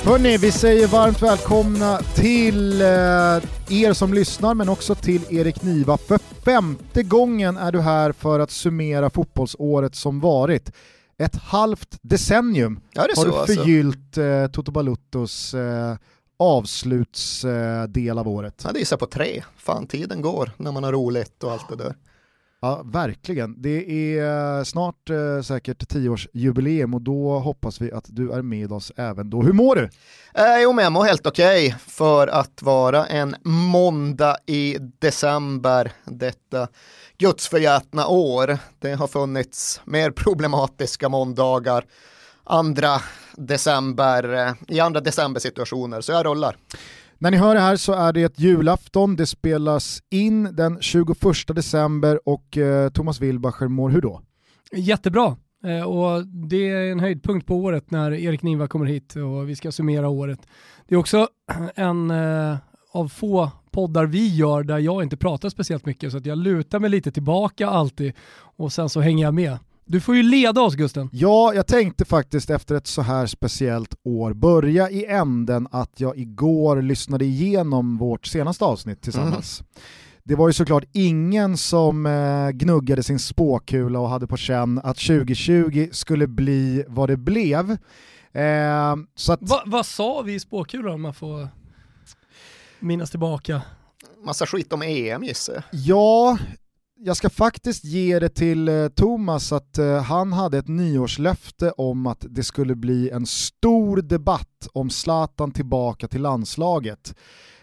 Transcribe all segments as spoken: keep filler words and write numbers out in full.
Hörrni, vi säger varmt välkomna till eh, er som lyssnar, men också till Erik Niva. För femte gången är du här för att summera fotbollsåret som varit. Ett halvt decennium ja, det har så, du förgyllt eh, Toto Baluttos eh, avslutsdel eh, av året. Ja, det är så på tre. Fan, tiden går när man har roligt och allt det där. Ja, verkligen. Det är snart eh, säkert tioårsjubileum och då hoppas vi att du är med oss även då. Hur mår du? Eh, jo, men jag mår helt okej okay för att vara en måndag i december detta gudsförgätna år. Det har funnits mer problematiska måndagar andra december, i andra decembersituationer, så jag rollar. När ni hör det här så är det ett julafton, det spelas in den tjugoförsta december och eh, Thomas Wilbacher mår hur då? Jättebra, eh, och det är en höjdpunkt på året när Erik Niva kommer hit och vi ska summera året. Det är också en eh, av få poddar vi gör där jag inte pratar speciellt mycket, så att jag lutar mig lite tillbaka alltid och sen så hänger jag med. Du får ju leda oss, Gusten. Ja, jag tänkte faktiskt efter ett så här speciellt år börja i änden att jag igår lyssnade igenom vårt senaste avsnitt tillsammans. Mm. Det var ju såklart ingen som eh, gnuggade sin spåkula och hade på känn att tjugo tjugo skulle bli vad det blev. Eh, så att... Va, vad sa vi i spåkulan om man får minnas tillbaka? Massa skit om E M, gissar jag. Ja... Jag ska faktiskt ge det till eh, Thomas att eh, han hade ett nyårslöfte om att det skulle bli en stor debatt om Zlatan tillbaka till landslaget.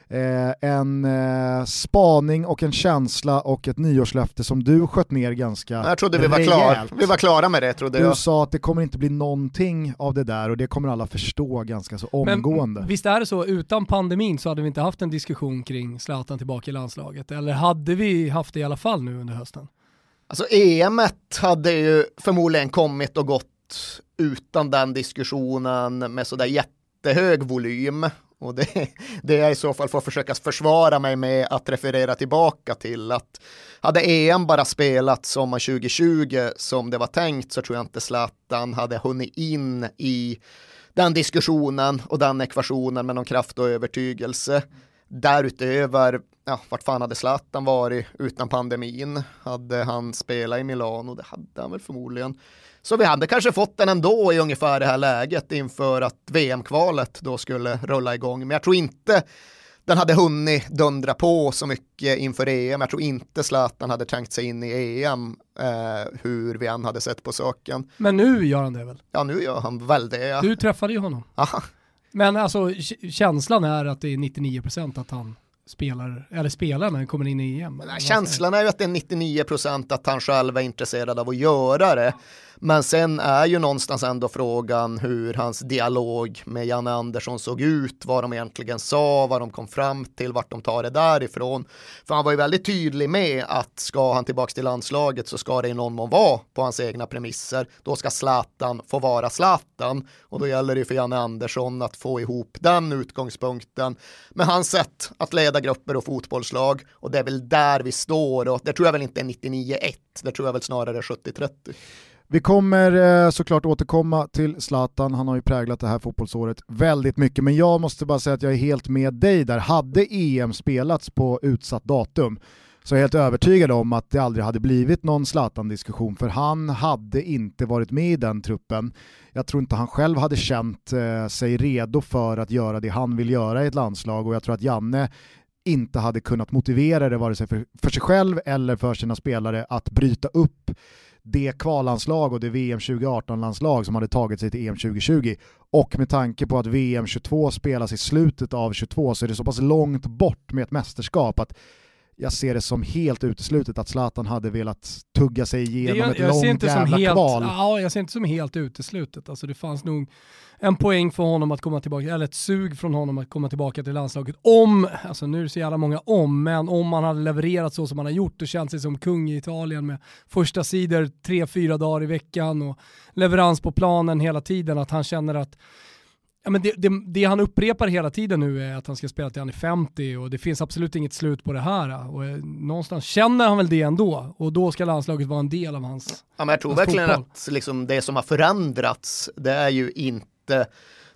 Eh, en eh, spaning och en känsla och ett nyårslöfte som du sköt ner ganska Jag trodde vi var, klar. vi var klara med det, trodde du jag. Du sa att det kommer inte bli någonting av det där och det kommer alla förstå ganska så omgående. Men visst är det så, utan pandemin så hade vi inte haft en diskussion kring Zlatan tillbaka i landslaget, eller hade vi haft det i alla fall nu under hösten? Alltså E M-et hade ju förmodligen kommit och gått utan den diskussionen med sådär jättehög volym. Och det, det är i så fall för att försöka försvara mig med att referera tillbaka till att hade E M bara spelat sommar tjugo tjugo som det var tänkt, så tror jag inte Zlatan hade hunnit in i den diskussionen och den ekvationen med någon kraft och övertygelse. Därutöver, ja, vart fan hade Zlatan varit utan pandemin? Hade han spelat i Milano? Det hade han väl förmodligen. Så vi hade kanske fått den ändå i ungefär det här läget inför att V M-kvalet då skulle rulla igång. Men jag tror inte den hade hunnit dundra på så mycket inför E M. Jag tror inte Zlatan hade tänkt sig in i E M eh, hur vi än hade sett på saken. Men nu gör han det väl? Ja, nu gör han väl det. Ja. Du träffade ju honom. Aha. Men alltså k- känslan är att det är nittionio procent att han spelar, eller spelar när han kommer in i E M. Nej, känslan är ju att det är nittionio procent att han själv är intresserad av att göra det. Men sen är ju någonstans ändå frågan hur hans dialog med Janne Andersson såg ut, vad de egentligen sa, vad de kom fram till, vart de tar det därifrån. För han var ju väldigt tydlig med att ska han tillbaka till landslaget så ska det i någon mån vara på hans egna premisser. Då ska Zlatan få vara Zlatan och då gäller det för Janne Andersson att få ihop den utgångspunkten med hans sätt att leda grupper och fotbollslag, och det är väl där vi står, och det tror jag väl inte är nittionio ett, det tror jag väl snarare sjuttio trettio. Vi kommer eh, såklart återkomma till Zlatan, han har ju präglat det här fotbollsåret väldigt mycket, men jag måste bara säga att jag är helt med dig där. Hade E M spelats på utsatt datum så är jag helt övertygad om att det aldrig hade blivit någon Zlatan-diskussion, för han hade inte varit med i den truppen. Jag tror inte han själv hade känt eh, sig redo för att göra det han vill göra i ett landslag, och jag tror att Janne inte hade kunnat motivera det vare sig för, för sig själv eller för sina spelare att bryta upp det kvallandslag och det V M tjugo arton-landslag som hade tagit sig till E M tjugo tjugo. Och med tanke på att V M tjugotvå spelas i slutet av tjugotvå så är det så pass långt bort med ett mästerskap att jag ser det som helt uteslutet att Zlatan hade velat tugga sig igenom jag, ett jag långt ser inte jävla som helt, kval. Ja, jag ser inte som helt uteslutet. Alltså det fanns nog en poäng för honom att komma tillbaka, eller ett sug från honom att komma tillbaka till landslaget. Om, alltså nu är det så jävla många om, men om man hade levererat så som man har gjort och känt sig som kung i Italien med första sidor tre, fyra dagar i veckan och leverans på planen hela tiden, att han känner att ja, men det, det, det han upprepar hela tiden nu är att han ska spela till han är femtio och det finns absolut inget slut på det här. Och någonstans känner han väl det ändå, och då ska landslaget vara en del av hans Ja, men jag tror verkligen fotboll. Att liksom det som har förändrats, det är ju inte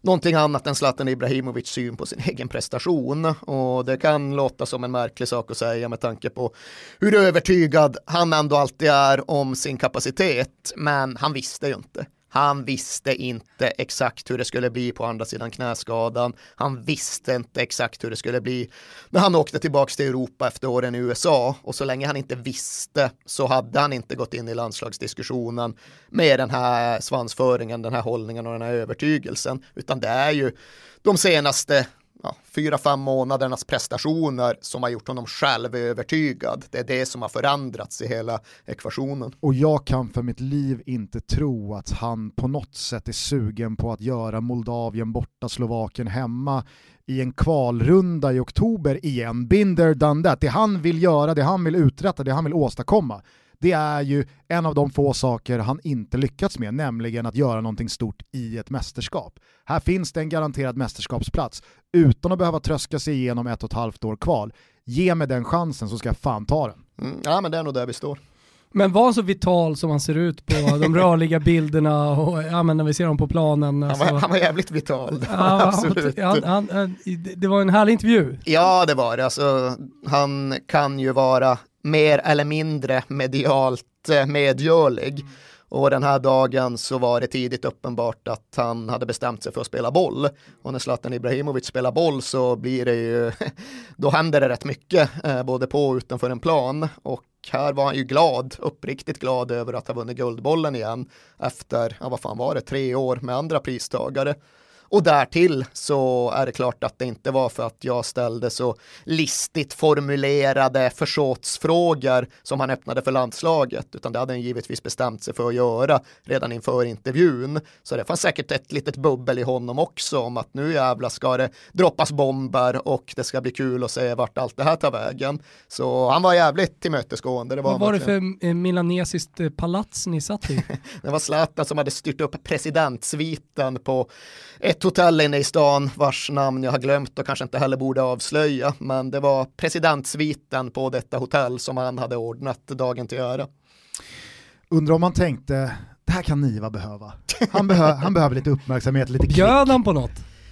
någonting annat än Zlatan Ibrahimovic syn på sin egen prestation. Och det kan låta som en märklig sak att säga med tanke på hur övertygad han ändå alltid är om sin kapacitet. Men han visste ju inte. Han visste inte exakt hur det skulle bli på andra sidan knäskadan. Han visste inte exakt hur det skulle bli när han åkte tillbaka till Europa efter åren i U S A. Och så länge han inte visste så hade han inte gått in i landslagsdiskussionen med den här svansföringen, den här hållningen och den här övertygelsen. Utan det är ju de senaste ja, fyra, fem månadernas prestationer som har gjort honom själv övertygad. Det är det som har förändrats i hela ekvationen. Och jag kan för mitt liv inte tro att han på något sätt är sugen på att göra Moldavien borta, Slovakien hemma i en kvalrunda i oktober igen. Binder done that. Det han vill göra, det han vill uträtta, det han vill åstadkomma. Det är ju en av de få saker han inte lyckats med, nämligen att göra någonting stort i ett mästerskap. Här finns det en garanterad mästerskapsplats utan att behöva tröska sig igenom ett och ett halvt år kval. Ge mig den chansen så ska jag fan ta den. Mm, ja, men det är nog där vi står. Men var så vital som han ser ut på de rörliga bilderna och ja, men när vi ser dem på planen. Han var, alltså. han var jävligt vital. Ja, absolut. Han, han, han, det var en härlig intervju. Ja, det var det. Alltså, han kan ju vara mer eller mindre medialt medgörlig. Mm. Och den här dagen så var det tidigt uppenbart att han hade bestämt sig för att spela boll. Och när Zlatan Ibrahimovic spelar boll så blir det ju, då händer det rätt mycket, både på och utanför en plan. Och här var han ju glad, uppriktigt glad över att ha vunnit Guldbollen igen efter, ja vad fan var det, tre år med andra pristagare. Och därtill så är det klart att det inte var för att jag ställde så listigt formulerade försåtsfrågor som han öppnade för landslaget, utan det hade han givetvis bestämt sig för att göra redan inför intervjun. Så det fanns säkert ett litet bubbel i honom också om att nu jävla ska det droppas bomber och det ska bli kul att se vart allt det här tar vägen. Så han var jävligt tillmötesgående. Det var Vad var det för milanesiskt palats ni satt i? Det var Zlatan som hade styrt upp presidentsviten på ett hotell inne i stan vars namn jag har glömt och kanske inte heller borde avslöja, men det var presidentsviten på detta hotell som han hade ordnat dagen till göra. Undrar om man tänkte, det här kan Niva behöva. Han, behö, han behöver lite uppmärksamhet, lite klick. Bjöd han på något?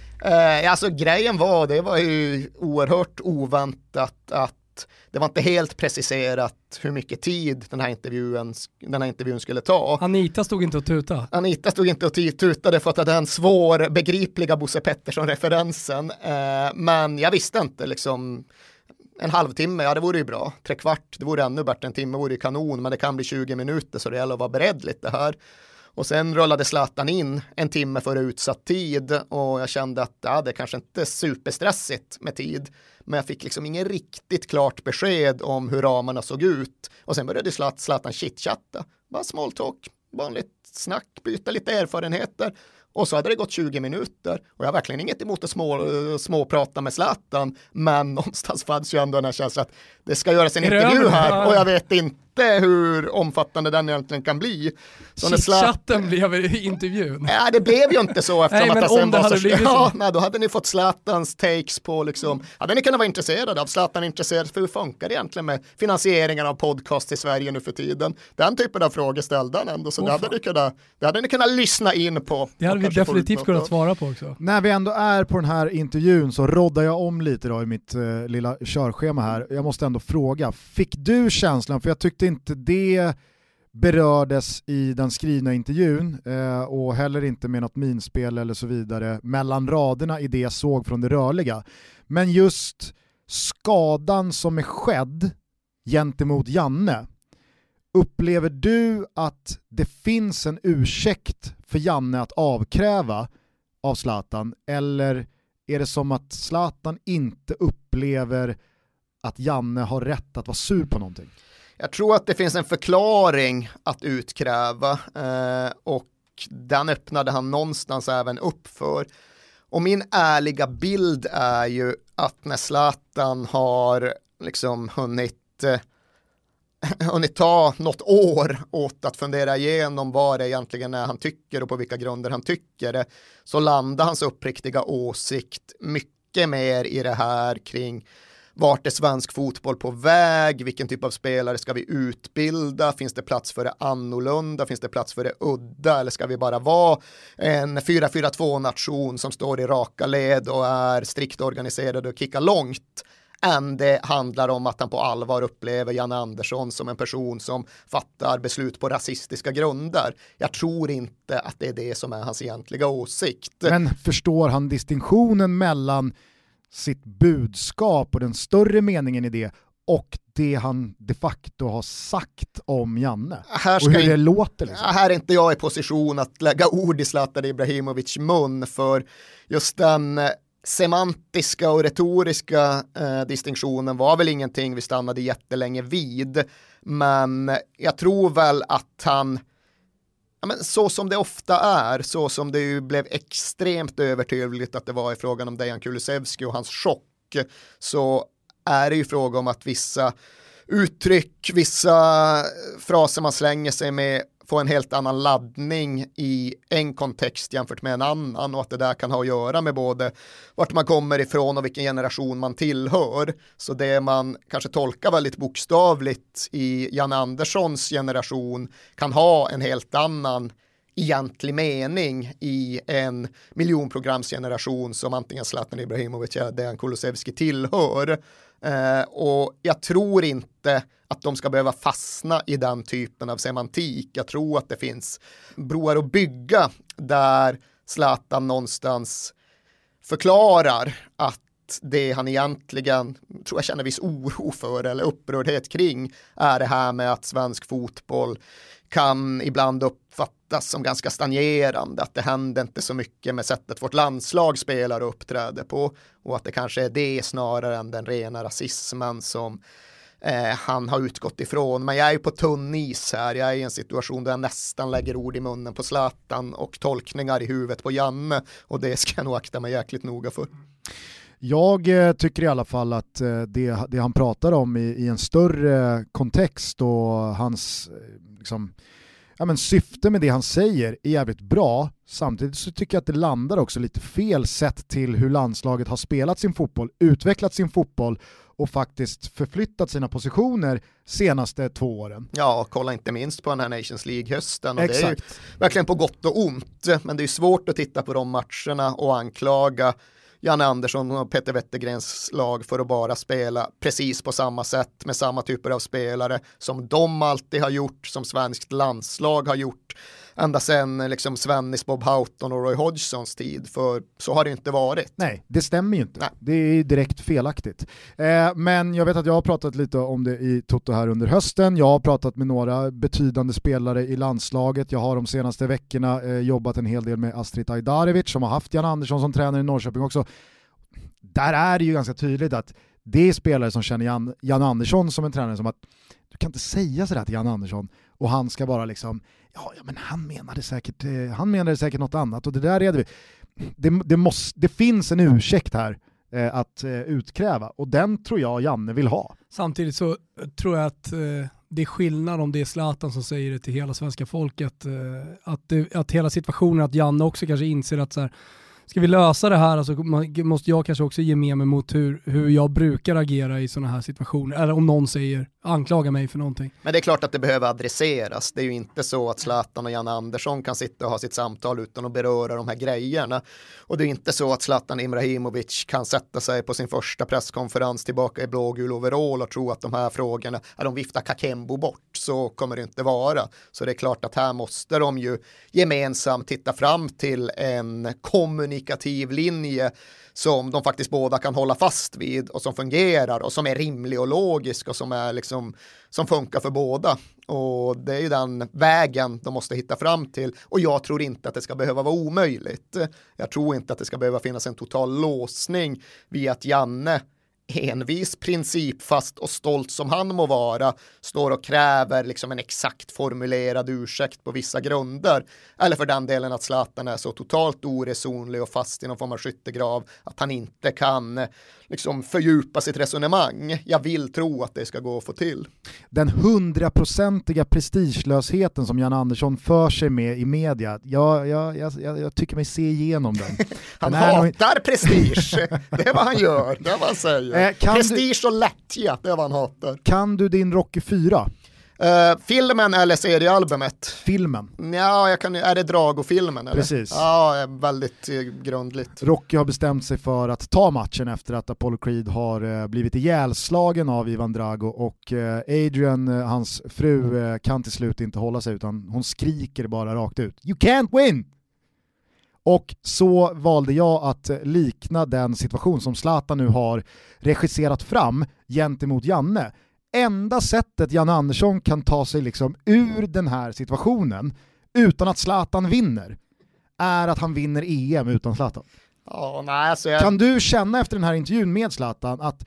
Eh, alltså grejen var, det var ju oerhört oväntat att det var inte helt preciserat hur mycket tid den här intervjun, den här intervjun skulle ta. Anita stod inte och tuta. Anita stod inte och tutade för att det är den svår begripliga Bosse Pettersson-referensen. Eh, men jag visste inte liksom en halvtimme, ja det vore ju bra. Tre kvart, det vore ännu bättre. En timme vore ju kanon, men det kan bli tjugo minuter så det gäller att vara beredd lite här. Och sen rullade Zlatan in en timme före utsatt tid och jag kände att ja, det kanske inte är superstressigt med tid. Men jag fick liksom ingen riktigt klart besked om hur ramarna såg ut. Och sen började Zlatan chitchatta. Bara small talk, vanligt snack, byta lite erfarenheter. Och så hade det gått tjugo minuter. Och jag har verkligen inget emot att små, småprata med Zlatan. Men någonstans fanns ju ändå den här känslan att det ska göras en intervju här. Och jag vet inte hur omfattande den egentligen kan bli. Chitchatten blev intervjun. Nej, det blev ju inte så eftersom nej, att det sen det var hade så... blivit ja, så. nej, då hade ni fått Zlatans takes på liksom... Hade ni kunnat vara intresserade av Zlatan intresserad för hur funkar det egentligen med finansieringen av podcast i Sverige nu för tiden? Den typen av frågor ställde han ändå, så oh, det, hade ni kunnat, det hade ni kunnat lyssna in på. Det hade vi definitivt kunnat svara på också. När vi ändå är på den här intervjun så roddar jag om lite då i mitt eh, lilla körschema här. Jag måste ändå fråga, fick du känslan, för jag tyckte inte det berördes i den skrivna intervjun eh, och heller inte med något minspel eller så vidare mellan raderna i det jag såg från det rörliga. Men just skadan som är skedd gentemot Janne, upplever du att det finns en ursäkt för Janne att avkräva av Zlatan, eller är det som att Zlatan inte upplever att Janne har rätt att vara sur på någonting? Jag tror att det finns en förklaring att utkräva eh, och den öppnade han någonstans även upp för. Och min ärliga bild är ju att när Zlatan har liksom hunnit, eh, hunnit ta något år åt att fundera igenom vad det egentligen är han tycker och på vilka grunder han tycker det, så landar hans uppriktiga åsikt mycket mer i det här kring vart är svensk fotboll på väg? Vilken typ av spelare ska vi utbilda? Finns det plats för det annorlunda? Finns det plats för det udda? Eller ska vi bara vara en fyra fyra två-nation som står i raka led och är strikt organiserad och kickar långt? Än det handlar om att han på allvar upplever Janne Andersson som en person som fattar beslut på rasistiska grunder. Jag tror inte att det är det som är hans egentliga åsikt. Men förstår han distinktionen mellan sitt budskap och den större meningen i det och det han de facto har sagt om Janne? Här ska och hur det in... låter liksom. Här är inte jag i position att lägga ord i Zlatan Ibrahimovic mun, för just den semantiska och retoriska eh, distinktionen var väl ingenting vi stannade jättelänge vid, men jag tror väl att han, ja, men så som det ofta är, så som det ju blev extremt övertydligt att det var i frågan om Dejan Kulusevski och hans chock, så är det ju fråga om att vissa uttryck, vissa fraser man slänger sig med få en helt annan laddning i en kontext jämfört med en annan, och att det där kan ha att göra med både vart man kommer ifrån och vilken generation man tillhör. Så det man kanske tolkar väldigt bokstavligt i Jan Anderssons generation kan ha en helt annan egentlig mening i en miljonprogramsgeneration som antingen Zlatan Ibrahimovic eller Dejan Kulusevski tillhör. Eh, och jag tror inte att de ska behöva fastna i den typen av semantik. Jag tror att det finns broar att bygga där Zlatan någonstans förklarar att det han egentligen, tror jag känner viss oro för eller upprördhet kring, är det här med att svensk fotboll kan ibland uppfattas som ganska stagnerande, att det händer inte så mycket med sättet vårt landslag spelar och uppträder på, och att det kanske är det snarare än den rena rasismen som eh, han har utgått ifrån. Men jag är ju på tunn is här, jag är i en situation där jag nästan lägger ord i munnen på Zlatan och tolkningar i huvudet på Janne, och det ska jag nog akta mig jäkligt noga för. Jag eh, tycker i alla fall att eh, det, det han pratar om i, i en större kontext och hans eh, liksom, ja, men syfte med det han säger är jävligt bra. Samtidigt så tycker jag att det landar också lite fel sett till hur landslaget har spelat sin fotboll, utvecklat sin fotboll och faktiskt förflyttat sina positioner senaste två åren. Ja, kolla inte minst på den här Nations League-hösten. Och Exakt. det är ju verkligen på gott och ont, men det är svårt att titta på de matcherna och anklaga Janne Andersson och Peter Wettergrens lag för att bara spela precis på samma sätt med samma typer av spelare som de alltid har gjort, som svenskt landslag har gjort ända sedan liksom Svennis, Bob Houghton och Roy Hodgsons tid, för så har det inte varit. Nej, det stämmer ju inte. Nej. Det är direkt felaktigt. Eh, men jag vet att jag har pratat lite om det i Toto här under hösten. Jag har pratat med några betydande spelare i landslaget. Jag har de senaste veckorna eh, jobbat en hel del med Astrid Ajdarevic som har haft Jan Andersson som tränare i Norrköping också. Där är det ju ganska tydligt att det är spelare som känner Jan, Jan Andersson som en tränare som att du kan inte säga sådär till Jan Andersson och han ska bara liksom ja, ja men han menade säkert eh, han menade säkert något annat, och det där är det det, det, måste, det finns en ursäkt här eh, att eh, utkräva, och den tror jag Janne vill ha. Samtidigt så tror jag att eh, det är skillnad om det är Zlatan som säger det till hela svenska folket, eh, att, det, att hela situationen, att Janne också kanske inser att så här, ska vi lösa det här, alltså, måste jag kanske också ge med mig mot hur, hur jag brukar agera i sådana här situationer. Eller om någon säger, anklaga mig för någonting. Men det är klart att det behöver adresseras. Det är ju inte så att Zlatan och Jan Andersson kan sitta och ha sitt samtal utan att beröra de här grejerna. Och det är inte så att Zlatan Ibrahimovic kan sätta sig på sin första presskonferens tillbaka i blågul overall och tro att de här frågorna, att de viftar Kakembo bort. Så kommer det inte vara. Så det är klart att här måste de ju gemensamt titta fram till en kommunikativ linje som de faktiskt båda kan hålla fast vid och som fungerar och som är rimlig och logisk och som är liksom som funkar för båda. Och det är ju den vägen de måste hitta fram till, och jag tror inte att det ska behöva vara omöjligt. Jag tror inte att det ska behöva finnas en total låsning vid att Janne, envis, principfast och stolt som han må vara, står och kräver liksom en exakt formulerad ursäkt på vissa grunder, eller för den delen att Zlatan är så totalt oresonlig och fast i någon form av skyttegrav att han inte kan liksom fördjupa sitt resonemang. Jag vill tro att det ska gå att få till. Den hundraprocentiga prestigelösheten som Jan Andersson för sig med i media, jag, jag, jag, jag tycker mig se igenom den. Han den hatar nog... prestige, det är vad han gör, det är vad han säger. ju. Eh, Prestige du, och lättja, det är vad han hatar. Kan du din Rocky fyra? Uh, filmen eller seriealbumet? Filmen. Ja, jag kan, är det Drago-filmen? Eller? Precis. Ja, väldigt uh, grundligt. Rocky har bestämt sig för att ta matchen efter att Apollo Creed har uh, blivit ihjälslagen av Ivan Drago, och uh, Adrian, uh, hans fru, uh, kan till slut inte hålla sig, utan hon skriker bara rakt ut: You can't win! Och så valde jag att likna den situation som Zlatan nu har regisserat fram gentemot Janne. Enda sättet Janne Andersson kan ta sig liksom ur den här situationen utan att Zlatan vinner är att han vinner E M utan Zlatan. Oh, nej, alltså jag... Kan du känna efter den här intervjun med Zlatan att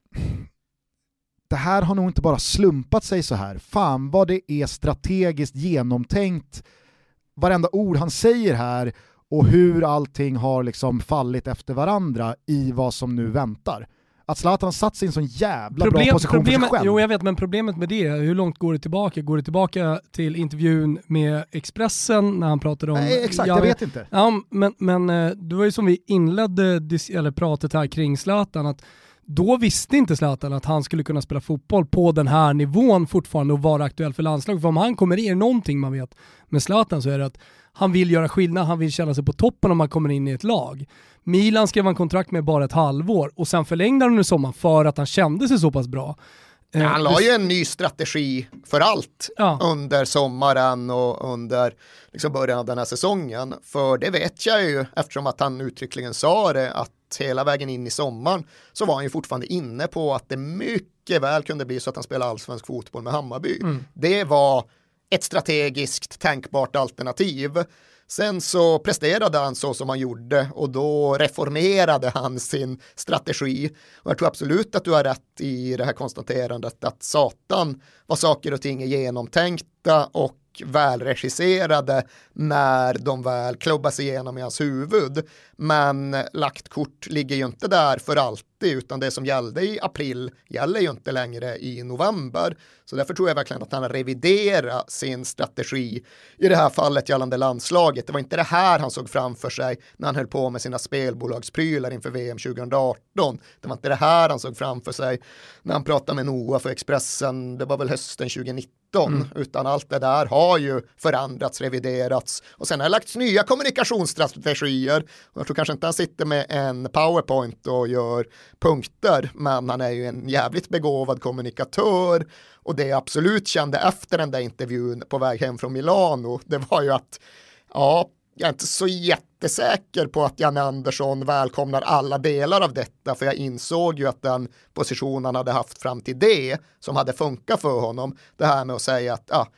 det här har nog inte bara slumpat sig så här? Fan vad det är strategiskt genomtänkt, varenda ord han säger här, och hur allting har liksom fallit efter varandra i vad som nu väntar. Att Zlatan har satt sig i en sån jävla Problem, bra position för sig själv. Jo, jag vet, men problemet med det, hur långt går det tillbaka? Går det tillbaka till intervjun med Expressen när han pratade om... Nej, exakt, jag, jag vet inte. Ja, men, men det var ju som vi inledde eller pratet här kring Zlatan, att då visste inte Zlatan att han skulle kunna spela fotboll på den här nivån fortfarande och vara aktuell för landslag. För om han kommer in i någonting man vet med Zlatan, så är det att han vill göra skillnad, han vill känna sig på toppen om man kommer in i ett lag. Milan skrev han kontrakt med bara ett halvår och sen förlängde han under sommaren för att han kände sig så pass bra. Ja, han la ju en ny strategi för allt ja. under sommaren och under liksom början av den här säsongen. För det vet jag ju, eftersom att han uttryckligen sa det, att hela vägen in i sommaren så var han ju fortfarande inne på att det mycket väl kunde bli så att han spelade allsvensk fotboll med Hammarby. Mm. Det var ett strategiskt tänkbart alternativ. Sen så presterade han så som han gjorde och då reformerade han sin strategi. Och jag tror absolut att du har rätt i det här konstaterandet att satan var saker och ting genomtänkta och välregisserade när de väl klubbas igenom i hans huvud. Men lagt kort ligger ju inte där för alltid, utan det som gällde i april gäller ju inte längre i november. Så därför tror jag verkligen att han reviderar sin strategi i det här fallet gällande landslaget. Det var inte det här han såg framför sig när han höll på med sina spelbolagsprylar inför V M tjugoarton. Det var inte det här han såg framför sig när han pratade med Noah för Expressen. Det var väl hösten tjugonitton. Mm. Utan allt det där har ju förändrats, reviderats och sen har det lagts nya kommunikationsstrategier. Och jag tror kanske inte han sitter med en PowerPoint och gör punkter, men han är ju en jävligt begåvad kommunikatör. Och det jag absolut kände efter den där intervjun på väg hem från Milano, det var ju att ja, jag är inte så jättesäker på att Janne Andersson välkomnar alla delar av detta, för jag insåg ju att den position han hade haft fram till det som hade funkat för honom, det här med att säga att ja,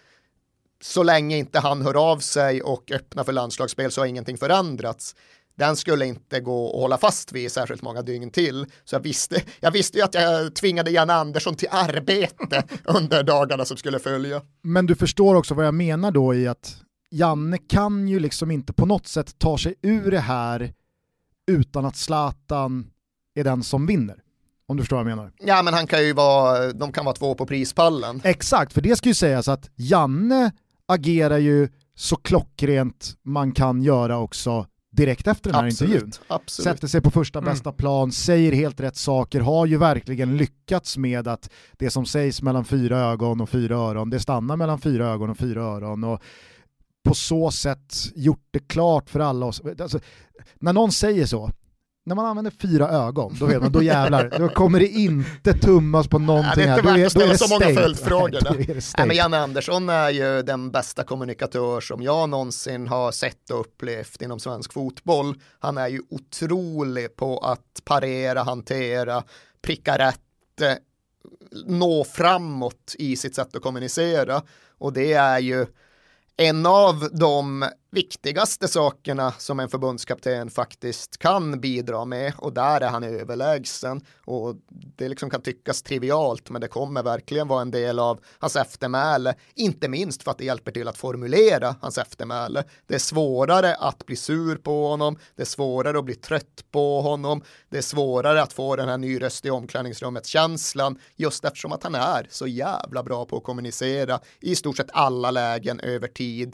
så länge inte han hör av sig och öppnar för landslagsspel så har ingenting förändrats. Den skulle inte gå att hålla fast vid särskilt många dygn till. Så jag visste, jag visste ju att jag tvingade Janne Andersson till arbete under dagarna som skulle följa. Men du förstår också vad jag menar då i att Janne kan ju liksom inte på något sätt ta sig ur det här utan att Zlatan är den som vinner. Om du förstår vad jag menar. Ja, men han kan ju vara, de kan vara två på prispallen. Exakt, för det ska ju sägas att Janne agerar ju så klockrent man kan göra också direkt efter den här absolut, intervjun. Absolut. Sätter sig på första mm. bästa plan, säger helt rätt saker, har ju verkligen lyckats med att det som sägs mellan fyra ögon och fyra öron, det stannar mellan fyra ögon och fyra öron, och på så sätt gjort det klart för alla oss. Alltså, när någon säger så, när man använder fyra ögon, då vet man, då jävlar, då kommer det inte tummas på någonting här. Ja, det är inte värt att ställa så stängt. många följdfrågor. Nej, Nej, men Janne Andersson är ju den bästa kommunikatör som jag någonsin har sett och upplevt inom svensk fotboll. Han är ju otrolig på att parera, hantera, pricka rätt, nå framåt i sitt sätt att kommunicera. Och det är ju en av de viktigaste sakerna som en förbundskapten faktiskt kan bidra med, och där är han överlägsen, och det liksom kan tyckas trivialt, men det kommer verkligen vara en del av hans eftermäle, inte minst för att det hjälper till att formulera hans eftermäle. Det är svårare att bli sur på honom, det är svårare att bli trött på honom, det är svårare att få den här ny röst i omklädningsrummet känslan, just eftersom att han är så jävla bra på att kommunicera i stort sett alla lägen över tid.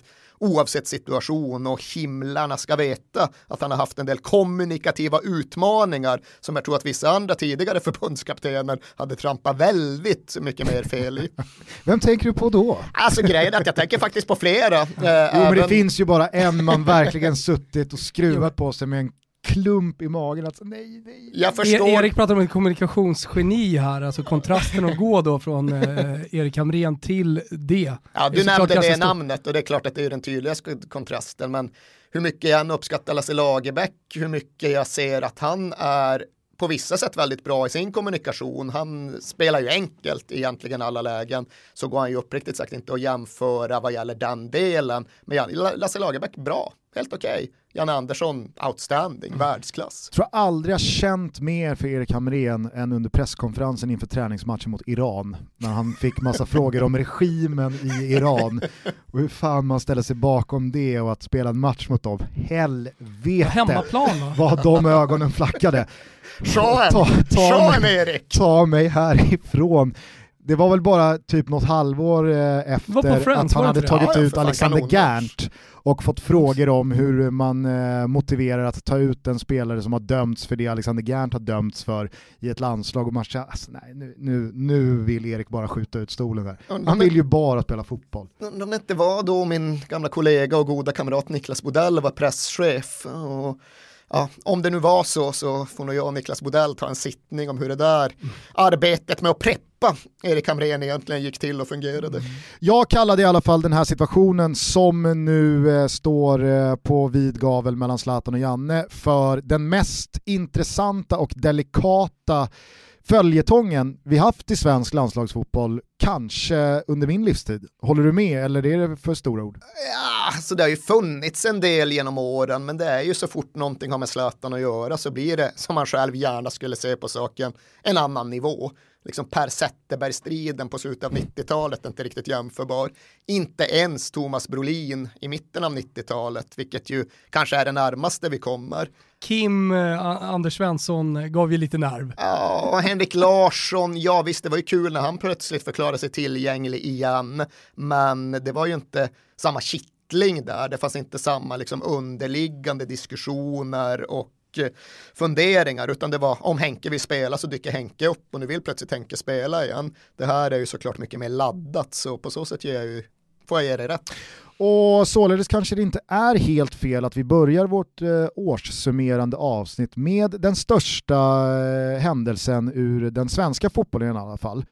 oavsett situation, och himlarna ska veta att han har haft en del kommunikativa utmaningar som jag tror att vissa andra tidigare förbundskaptener hade trampat väldigt mycket mer fel i. Vem tänker du på då? Alltså grejen är att jag tänker faktiskt på flera. Eh, jo, även... men det finns ju bara en man verkligen suttit och skruvat på sig med en klump i magen. Alltså, nej, nej. Jag förstår. Erik pratar om ett kommunikationsgeni här, alltså kontrasten att gå då från eh, Erik Hamrén till det. Ja, du nämnde det namnet och det är klart att det är den tydligaste kontrasten, men hur mycket jag uppskattar Lasse Lagerbäck, hur mycket jag ser att han är på vissa sätt väldigt bra i sin kommunikation. Han spelar ju enkelt i egentligen alla lägen, så går han ju uppriktigt sagt inte att jämföra vad gäller den delen. Men Lasse Lagerbäck, bra, helt okej. Okay. Janne Andersson, outstanding, mm. världsklass. Jag tror aldrig jag känt mer för Erik Hamrén än under presskonferensen inför träningsmatchen mot Iran. När han fick massa frågor om regimen i Iran. Och hur fan man ställer sig bakom det och att spela en match mot dem. Helvete hemmaplan, va? Vad de ögonen flackade. Sean, ta, ta, Sean mig, Erik. ta mig härifrån. Det var väl bara typ något halvår eh, efter Friends, att han hade tagit ja, ut Alexander Gärnt och fått frågor om hur man eh, motiverar att ta ut en spelare som har dömts för det Alexander Gärnt har dömts för i ett landslag, och man säger, alltså, nej, nu, nu, nu vill Erik bara skjuta ut stolen där. Han vill ju bara spela fotboll. Om det inte var då min gamla kollega och goda kamrat Niklas Bodell var presschef, och ja, om det nu var så, så får nog jag och Niklas Bodell ta en sittning om hur det där mm. arbetet med att preppa Erik Hamrén egentligen gick till och fungerade. Mm. Jag kallade i alla fall den här situationen som nu eh, står eh, på vid gavel mellan Zlatan och Janne för den mest intressanta och delikata följetongen vi haft i svensk landslagsfotboll, kanske under min livstid. Håller du med, eller är det för stora ord? Ja, så det har ju funnits en del genom åren, men det är ju så fort någonting har med Zlatan att göra så blir det, som man själv gärna skulle se på saken, en annan nivå. Liksom Per Zetterberg-striden på slutet av nittiotalet är inte riktigt jämförbar. Inte ens Thomas Brolin i mitten av nittiotalet, vilket ju kanske är det närmaste vi kommer. Kim eh, Anders Svensson gav ju lite nerv. Ja, och Henrik Larsson, ja visst, det var ju kul när han plötsligt förklarade sig tillgänglig igen, men det var ju inte samma kittling där, det fanns inte samma liksom underliggande diskussioner och funderingar, utan det var om Henke vill spela så dyker Henke upp och nu vill plötsligt Henke spela igen. Det här är ju såklart mycket mer laddat, så på så sätt ger jag ju, får jag ge det rätt. Och således kanske det inte är helt fel att vi börjar vårt eh, årssummerande avsnitt med den största eh, händelsen ur den svenska fotbollen i alla fall.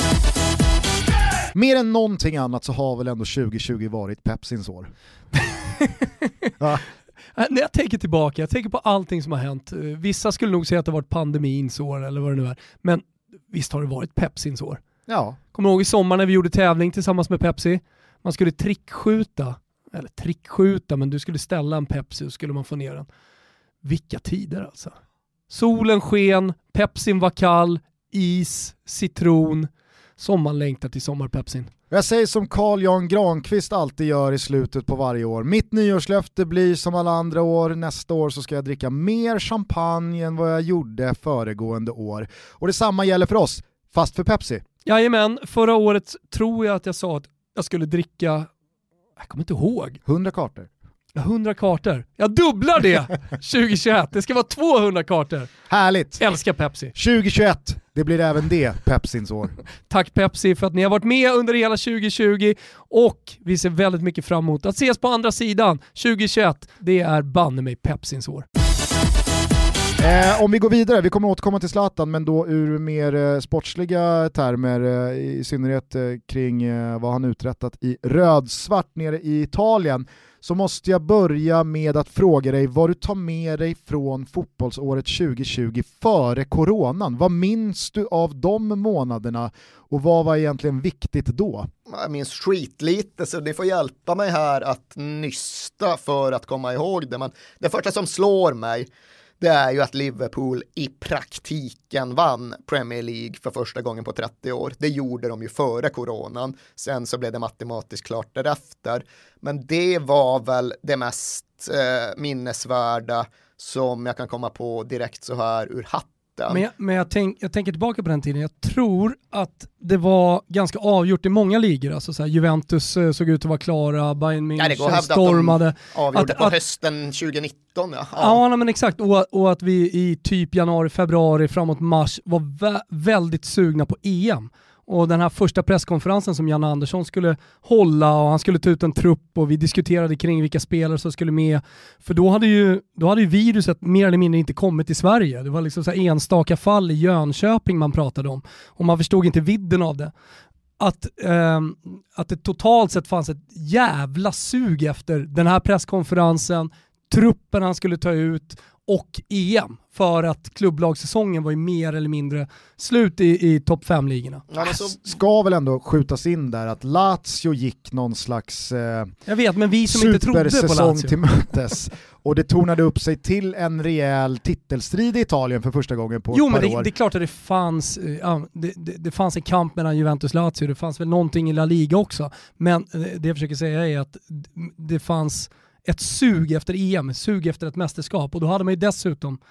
Mer än någonting annat så har väl ändå tjugo tjugo varit Pepsins år. Ja. När jag tänker tillbaka, jag tänker på allting som har hänt. Vissa skulle nog säga att det har varit pandemins år eller vad det nu är. Men visst har det varit Pepsins år. Ja. Kommer du ihåg i sommar när vi gjorde tävling tillsammans med Pepsi? Man skulle trickskjuta, eller trickskjuta, men du skulle ställa en Pepsi och skulle man få ner den. Vilka tider alltså. Solen sken, Pepsin var kall, is, citron. Som man längtar till sommarpepsin. Jag säger som Carl Jan Granqvist alltid gör i slutet på varje år. Mitt nyårslöfte blir som alla andra år. Nästa år så ska jag dricka mer champagne än vad jag gjorde föregående år. Och detsamma gäller för oss, fast för Pepsi. Jajamän, förra året tror jag att jag sa att jag skulle dricka, jag kommer inte ihåg. hundra kartor. hundra kartor. Jag dubblar det tjugo tjugoett. Det ska vara tvåhundra kartor. Härligt. Älskar Pepsi. tjugo tjugoett. Det blir även det Pepsins år. Tack Pepsi för att ni har varit med under hela tjugo tjugo och vi ser väldigt mycket fram emot att ses på andra sidan tjugo tjugoett. Det är banne mig Pepsins år. Eh, om vi går vidare, vi kommer återkomma till Zlatan, men då ur mer eh, sportsliga termer, eh, i synnerhet eh, kring eh, vad han uträttat i rödsvart nere i Italien, så måste jag börja med att fråga dig vad du tar med dig från fotbollsåret tjugo tjugo före coronan. Vad minns du av de månaderna och vad var egentligen viktigt då? Jag minns skit lite, så det får hjälpa mig här att nysta för att komma ihåg det. Men det första som slår mig, det är ju att Liverpool i praktiken vann Premier League för första gången på trettio år. Det gjorde de ju före coronan. Sen så blev det matematiskt klart därefter. Men det var väl det mest eh, minnesvärda som jag kan komma på direkt så här ur hatten. den. Men, jag, men jag, tänk, jag tänker tillbaka på den tiden. Jag tror att det var ganska avgjort i många ligor. Alltså så här, Juventus uh, såg ut att vara klara, Bayern München ja, stormade. Att de avgjorde att, på att, hösten tjugonitton. Ja, ja. ja men exakt. Och, och att vi i typ januari, februari, framåt mars var vä- väldigt sugna på E M. Och den här första presskonferensen som Janne Andersson skulle hålla och han skulle ta ut en trupp och vi diskuterade kring vilka spelare som skulle med. För då hade ju, då hade ju viruset mer eller mindre inte kommit till Sverige. Det var liksom så här enstaka fall i Jönköping man pratade om. Och man förstod inte vidden av det. Att, eh, att det totalt sett fanns ett jävla sug efter den här presskonferensen, truppen han skulle ta ut och E M för att klubblagssäsongen var ju mer eller mindre slut i, i topp fem-ligorna. Ja, så... Ska väl ändå skjutas in där att Lazio gick någon slags eh, jag vet, men vi som inte trodde på Lazio till mötes och det tornade upp sig till en rejäl titelstrid i Italien för första gången på jo, ett par men det, år. det är klart att det fanns, ja, det, det, det fanns en kamp mellan Juventus och Lazio, det fanns väl någonting i La Liga också, men det jag försöker säga är att det fanns ett sug efter E M, sug efter ett mästerskap och då hade man ju dessutom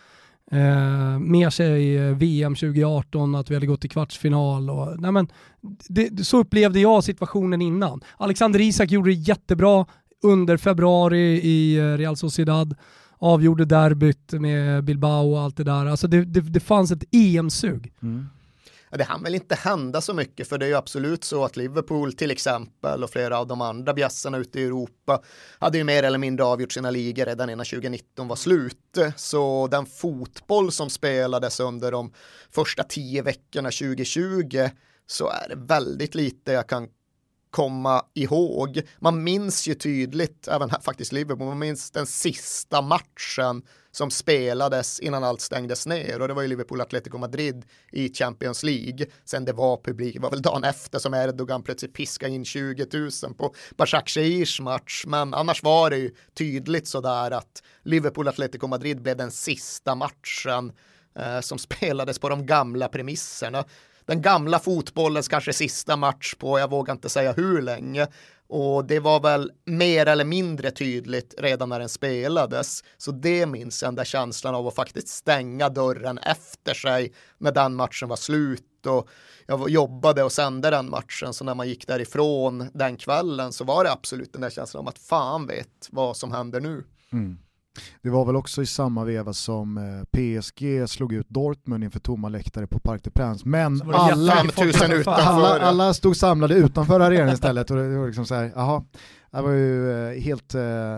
eh, med sig V M tjugo arton att vi hade gått till kvartsfinal och, nej men, det, så upplevde jag situationen innan. Alexander Isak gjorde det jättebra under februari i Real Sociedad, avgjorde derbyt med Bilbao och allt det där. Alltså det, det, det fanns ett E M-sug. Mm. Ja, det hann väl inte hända så mycket för det är ju absolut så att Liverpool till exempel och flera av de andra bjässarna ute i Europa hade ju mer eller mindre avgjort sina ligor redan innan tjugonitton var slut. Så den fotboll som spelades under de första tio veckorna tjugohundratjugo så är det väldigt lite jag kan komma ihåg. Man minns ju tydligt, även här faktiskt Liverpool, man minns den sista matchen som spelades innan allt stängdes ner och det var ju Liverpool Atletico Madrid i Champions League. Sen det var publik, det var väl dagen efter som Erdogan plötsligt piskade in tjugo tusen på Başakşehirs match, men annars var det ju tydligt sådär att Liverpool Atletico Madrid blev den sista matchen eh, som spelades på de gamla premisserna. Den gamla fotbollens kanske sista match på, jag vågar inte säga hur länge. Och det var väl mer eller mindre tydligt redan när den spelades. Så det minns jag, den där känslan av att faktiskt stänga dörren efter sig när den matchen var slut. Och jag jobbade och sände den matchen, så när man gick därifrån den kvällen så var det absolut den där känslan om att fan vet vad som händer nu. Mm. Det var väl också i samma veva som P S G slog ut Dortmund inför tomma läktare på Parc des Princes. Men alla, alla, alla stod samlade utanför arenan istället och det var liksom så här, jaha, det var ju helt,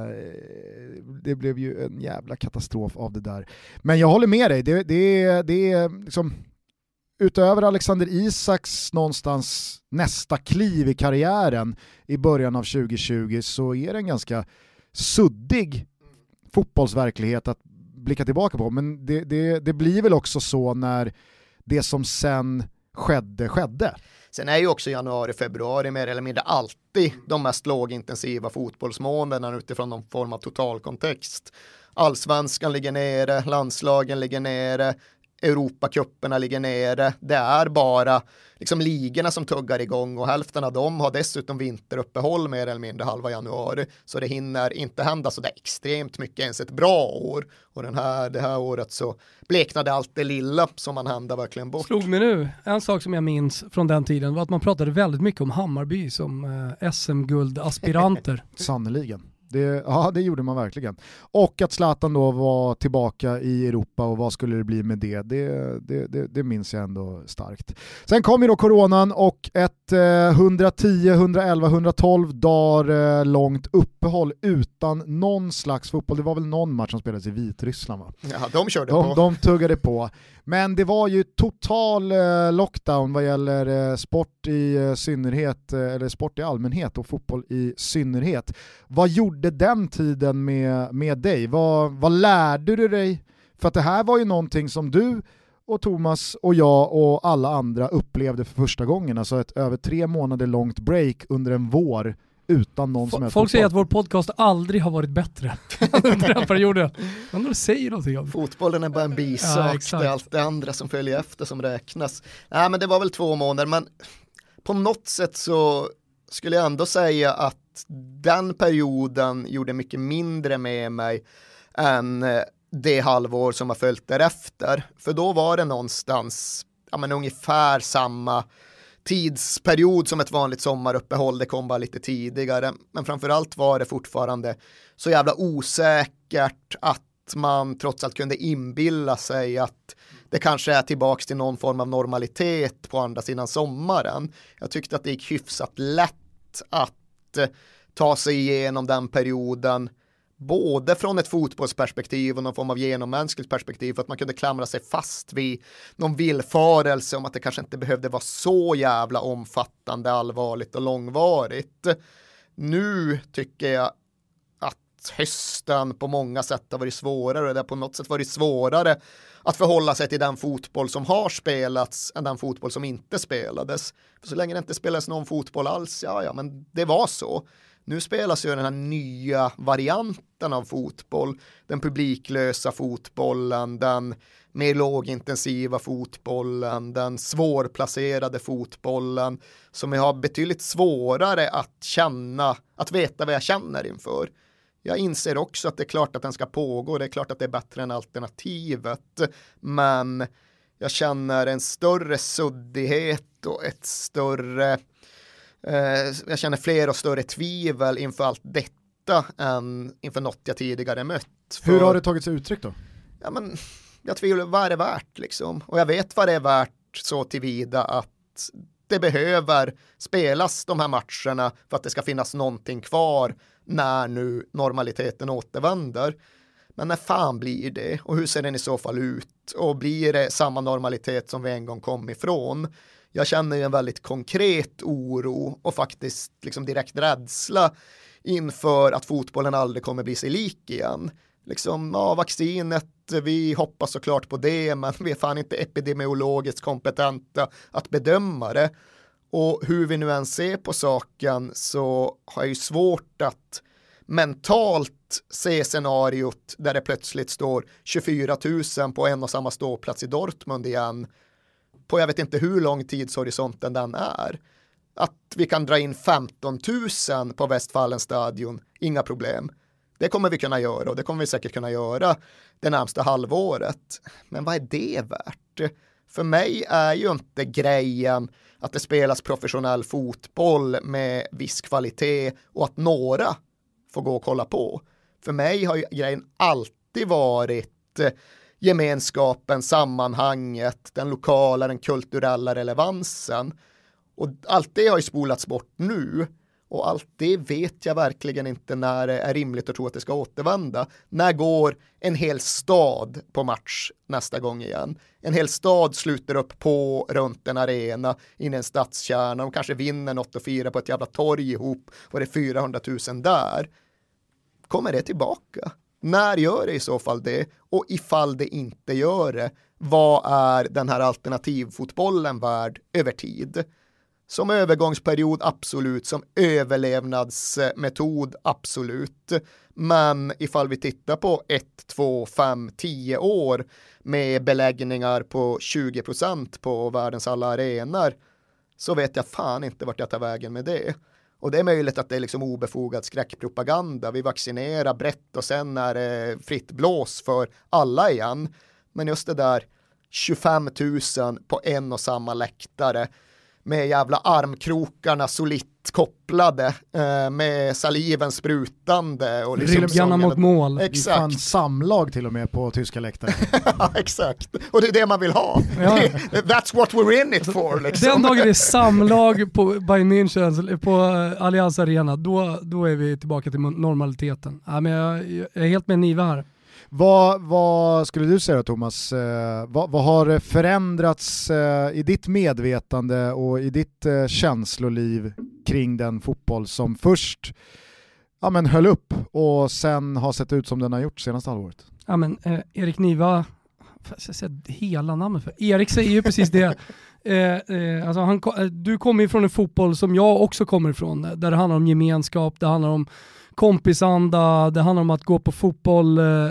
det blev ju en jävla katastrof av det där. Men jag håller med dig, det, det, det är liksom utöver Alexander Isaks någonstans nästa kliv i karriären i början av tjugohundratjugo så är det en ganska suddig fotbollsverklighet att blicka tillbaka på, men det, det, det blir väl också så när det som sen skedde, skedde. Sen är ju också januari, februari mer eller mindre alltid de mest lågintensiva fotbollsmånaderna utifrån någon form av totalkontext. Allsvenskan ligger nere, landslagen ligger nere, Europacuperna ligger nere. Det är bara liksom ligorna som tuggar igång och hälften av dem har dessutom vinteruppehåll mer eller mindre halva januari. Så det hinner inte hända så där extremt mycket ens ett bra år. Och den här, det här året så bleknade allt det lilla som man hände verkligen bort. Slog mig nu, en sak som jag minns från den tiden var att man pratade väldigt mycket om Hammarby som eh, S M-guldaspiranter. Sannoliken. Det, ja, det gjorde man verkligen. Och att Zlatan då var tillbaka i Europa och vad skulle det bli med det? Det, det, det, det minns jag ändå starkt. Sen kom ju då coronan och ett eh, hundratio, hundraelva, hundratolv dagar eh, långt uppehåll utan någon slags fotboll. Det var väl någon match som spelades i Vitryssland, va? Ja, de körde de, på. De tuggade på. Men det var ju total eh, lockdown vad gäller eh, sport i eh, synnerhet, eh, eller sport i allmänhet och fotboll i synnerhet. Vad gjorde den tiden med, med dig? Vad, vad lärde du dig? För att det här var ju någonting som du och Thomas och jag och alla andra upplevde för första gången. Alltså ett över tre månader långt break under en vår utan någon F- som helst Folk fotboll. säger att vår podcast aldrig har varit bättre under den perioden. Men de säger någonting om fotbollen är bara en bisak, ja, det är allt det andra som följer efter som räknas. Nej, men det var väl två månader, men på något sätt så skulle jag ändå säga att den perioden gjorde mycket mindre med mig än det halvår som har följt därefter. För då var det någonstans ja, men ungefär samma tidsperiod som ett vanligt sommaruppehåll. Det kom bara lite tidigare. Men framförallt var det fortfarande så jävla osäkert att man trots allt kunde inbilla sig att det kanske är tillbaka till någon form av normalitet på andra sidan sommaren. Jag tyckte att det gick hyfsat lätt att eh, ta sig igenom den perioden både från ett fotbollsperspektiv och någon form av genommänskligt perspektiv, för att man kunde klamra sig fast vid någon villfarelse om att det kanske inte behövde vara så jävla omfattande, allvarligt och långvarigt. Nu tycker jag att hösten på många sätt har varit svårare, och det har på något sätt varit svårare att förhålla sig till den fotboll som har spelats än den fotboll som inte spelades. För så länge det inte spelades någon fotboll alls, ja, ja men det var så. Nu spelas ju den här nya varianten av fotboll, den publiklösa fotbollen, den mer lågintensiva fotbollen, den svårplacerade fotbollen som jag har betydligt svårare att känna, att veta vad jag känner inför. Jag inser också att det är klart att den ska pågå, det är klart att det är bättre än alternativet, men jag känner en större suddighet och ett större eh, jag känner fler och större tvivel inför allt detta än inför något jag tidigare mött. För, hur har det tagit sig uttryck då? Ja, men jag tvivlar, vad är det värt liksom? Och jag vet vad det är värt så tillvida att det behöver spelas de här matcherna för att det ska finnas någonting kvar när nu normaliteten återvänder. Men när fan blir det? Och hur ser den i så fall ut? Och blir det samma normalitet som vi en gång kom ifrån? Jag känner ju en väldigt konkret oro och faktiskt liksom direkt rädsla inför att fotbollen aldrig kommer bli sig lik igen. Liksom, ja, vaccinet, vi hoppas såklart på det, men vi är fan inte epidemiologiskt kompetenta att bedöma det. Och hur vi nu än ser på saken så har jag ju svårt att mentalt se scenariot där det plötsligt står tjugofyra tusen på en och samma ståplats i Dortmund igen på jag vet inte hur lång tidshorisonten den är. Att vi kan dra in femton tusen på Westfalenstadion, inga problem. Det kommer vi kunna göra och det kommer vi säkert kunna göra det närmsta halvåret. Men vad är det värt? För mig är ju inte grejen att det spelas professionell fotboll med viss kvalitet och att några får gå och kolla på. För mig har ju grejen alltid varit gemenskapen, sammanhanget, den lokala, den kulturella relevansen. Och allt det har ju spolats bort nu. Och allt det vet jag verkligen inte när det är rimligt att tro att det ska återvända. När går en hel stad på match nästa gång igen? En hel stad sluter upp på runt en arena in i en stadskärna och kanske vinner något och firar på ett jävla torg ihop och det är fyrahundratusen där. Kommer det tillbaka? När gör det i så fall det? Och ifall det inte gör det, vad är den här alternativfotbollen värd över tid? Som övergångsperiod absolut, som överlevnadsmetod absolut. Men ifall vi tittar på ett, två, fem, tio år med beläggningar på tjugo procent på världens alla arenor så vet jag fan inte vart jag tar vägen med det. Och det är möjligt att det är liksom obefogad skräckpropaganda. Vi vaccinerar brett och sen är det fritt blås för alla igen. Men just det där tjugofem tusen på en och samma läktare med jävla armkrokarna solitt kopplade eh, med saliven sprutande och liksom ribbarna mot mål. Exakt. Det fanns samlag till och med på tyska läktare. Ja, exakt. Och det är det man vill ha. Ja. That's what we're in it for. Liksom. Den dagen det är samlag på Bayern München på Allianz Arena, då, då är vi tillbaka till normaliteten. Ja, men jag, jag är helt med Niva här. Vad, vad skulle du säga Thomas? Eh, vad, vad har förändrats eh, i ditt medvetande och i ditt eh, känsloliv kring den fotboll som först ja, men höll upp och sen har sett ut som den har gjort senaste halvåret? Ja, men, eh, Erik Niva, jag säga hela namnet för. Erik säger ju precis det. Eh, eh, alltså han, du kommer ju från en fotboll som jag också kommer ifrån, där det handlar om gemenskap, det handlar om kompisanda, det handlar om att gå på fotboll eh,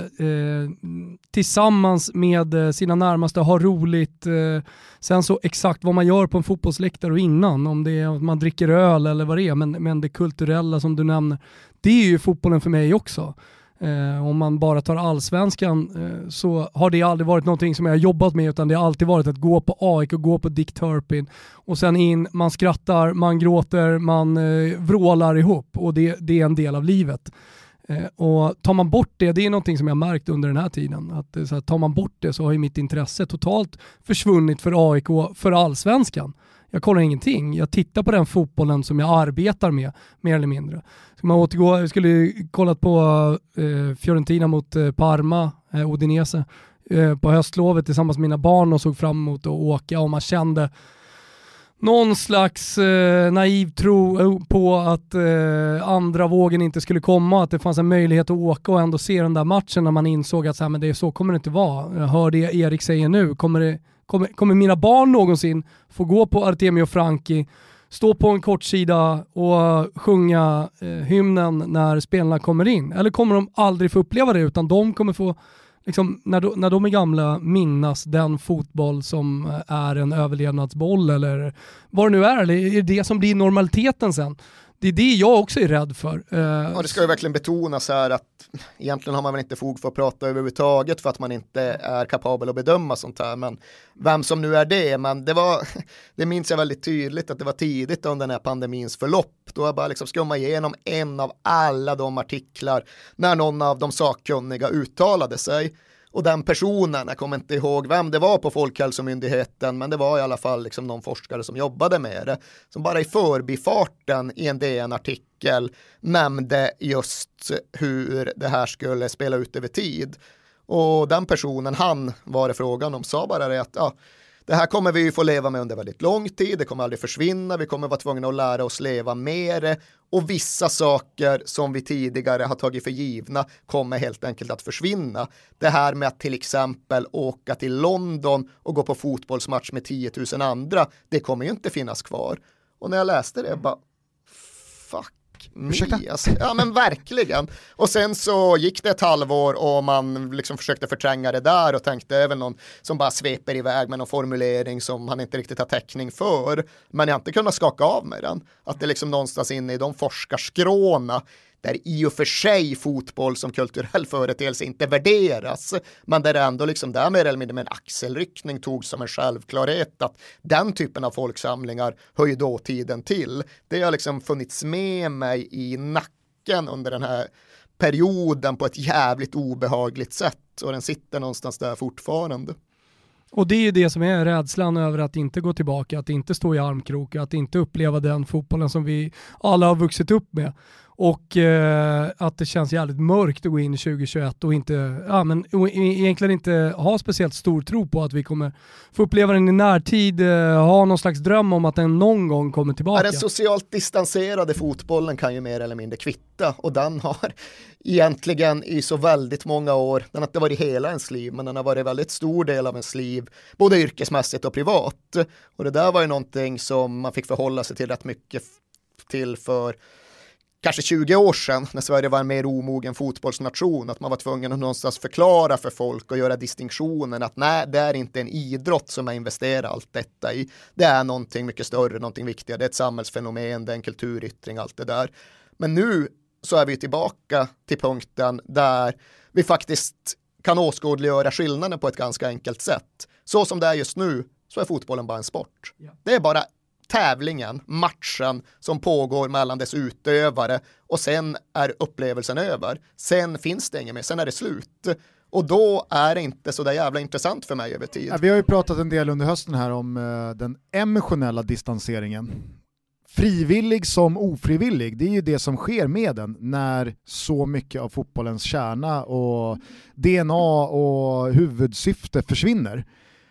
tillsammans med sina närmaste, ha roligt. Eh, sen så exakt vad man gör på en fotbollsläktare och innan, om det är att man dricker öl eller vad det är, men, men det kulturella som du nämner, det är ju fotbollen för mig också. Eh, om man bara tar allsvenskan eh, så har det aldrig varit någonting som jag har jobbat med, utan det har alltid varit att gå på A I K och gå på Dick Turpin och sen in, man skrattar, man gråter, man eh, vrålar ihop och det, det är en del av livet. Eh, och tar man bort det, det är någonting som jag har märkt under den här tiden, att eh, så här, tar man bort det så har ju mitt intresse totalt försvunnit för A I K, för allsvenskan. Jag kollar ingenting. Jag tittar på den fotbollen som jag arbetar med, mer eller mindre. Så man återgå, jag skulle kollat på eh, Fiorentina mot eh, Parma, eh, Udinese, eh, på höstlovet tillsammans med mina barn och såg fram emot att åka, och man kände någon slags eh, naiv tro på att eh, andra vågen inte skulle komma, att det fanns en möjlighet att åka och ändå se den där matchen, när man insåg att så, här, men det är så kommer det inte vara. Jag hör det Erik säger nu, kommer det Kommer, kommer mina barn någonsin få gå på Artemio Franchi, stå på en kortsida och sjunga eh, hymnen när spelarna kommer in? Eller kommer de aldrig få uppleva det, utan de kommer få, liksom, när, de, när de är gamla, minnas den fotboll som är en överlevnadsboll eller vad det nu är, eller är det det som blir normaliteten sen? Det är det jag också är rädd för. Ja, det ska ju verkligen betonas här att egentligen har man väl inte fog för att prata överhuvudtaget för att man inte är kapabel att bedöma sånt här. Men vem som nu är det, men det var, det minns jag väldigt tydligt att det var tidigt under den här pandemins förlopp. Då jag bara liksom skumma igenom en av alla de artiklar när någon av de sakkunniga uttalade sig. Och den personen, jag kommer inte ihåg vem det var på Folkhälsomyndigheten, men det var i alla fall liksom någon forskare som jobbade med det, som bara i förbifarten i en D N-artikel nämnde just hur det här skulle spela ut över tid. Och den personen, han var det frågan om, sa bara det att ja, det här kommer vi ju få leva med under väldigt lång tid, det kommer aldrig försvinna, vi kommer vara tvungna att lära oss leva med det, och vissa saker som vi tidigare har tagit för givna kommer helt enkelt att försvinna. Det här med att till exempel åka till London och gå på fotbollsmatch med tio tusen andra, det kommer ju inte finnas kvar. Och när jag läste det, bara fuck. Mias. Ja men verkligen. Och sen så gick det ett halvår och man liksom försökte förtränga det där och tänkte även någon som bara sveper iväg med någon formulering som han inte riktigt har täckning för. Men jag har inte kunnat skaka av med den. Att det liksom någonstans inne i de forskarskråna där i och för sig fotboll som kulturell företeelse inte värderas, men där det ändå liksom där mer eller mindre med en axelryckning tog som en självklarhet att den typen av folksamlingar hör ju dåtiden till. Det har liksom funnits med mig i nacken under den här perioden på ett jävligt obehagligt sätt, och den sitter någonstans där fortfarande. Och det är ju det som är rädslan över att inte gå tillbaka, att inte stå i armkrok, att inte uppleva den fotbollen som vi alla har vuxit upp med. Och eh, att det känns jävligt mörkt att gå in i tjugo tjugoett och inte, ja, men egentligen inte ha speciellt stor tro på att vi kommer få uppleva den i närtid, eh, ha någon slags dröm om att den någon gång kommer tillbaka. Den socialt distanserade fotbollen kan ju mer eller mindre kvitta, och den har egentligen i så väldigt många år, den har inte varit hela ens liv, men den har varit väldigt stor del av ens liv, både yrkesmässigt och privat. Och det där var ju någonting som man fick förhålla sig till rätt mycket till för kanske tjugo år sedan, när Sverige var en mer omogen fotbollsnation, att man var tvungen att någonstans förklara för folk och göra distinktionen att nej, det är inte en idrott som jag investerar allt detta i. Det är någonting mycket större, någonting viktigare, det är ett samhällsfenomen, det är en kulturyttring, allt det där. Men nu så är vi tillbaka till punkten där vi faktiskt kan åskådliggöra skillnaden på ett ganska enkelt sätt. Så som det är just nu så är fotbollen bara en sport. Ja. Det är bara tävlingen, matchen som pågår mellan dess utövare, och sen är upplevelsen över. Sen finns det inget mer, sen är det slut. Och då är det inte så där jävla intressant för mig över tid. Ja, vi har ju pratat en del under hösten här om uh, den emotionella distanseringen. Frivillig som ofrivillig, det är ju det som sker med den när så mycket av fotbollens kärna och D N A och huvudsyfte försvinner.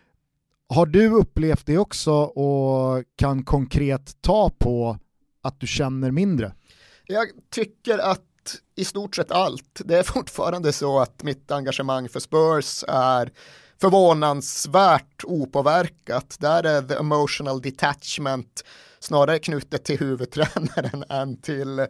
Har du upplevt det också och kan konkret ta på att du känner mindre? Jag tycker att i stort sett allt. Det är fortfarande så att mitt engagemang för Spurs är förvånansvärt opåverkat. Där är the emotional detachment snarare knutet till huvudtränaren än till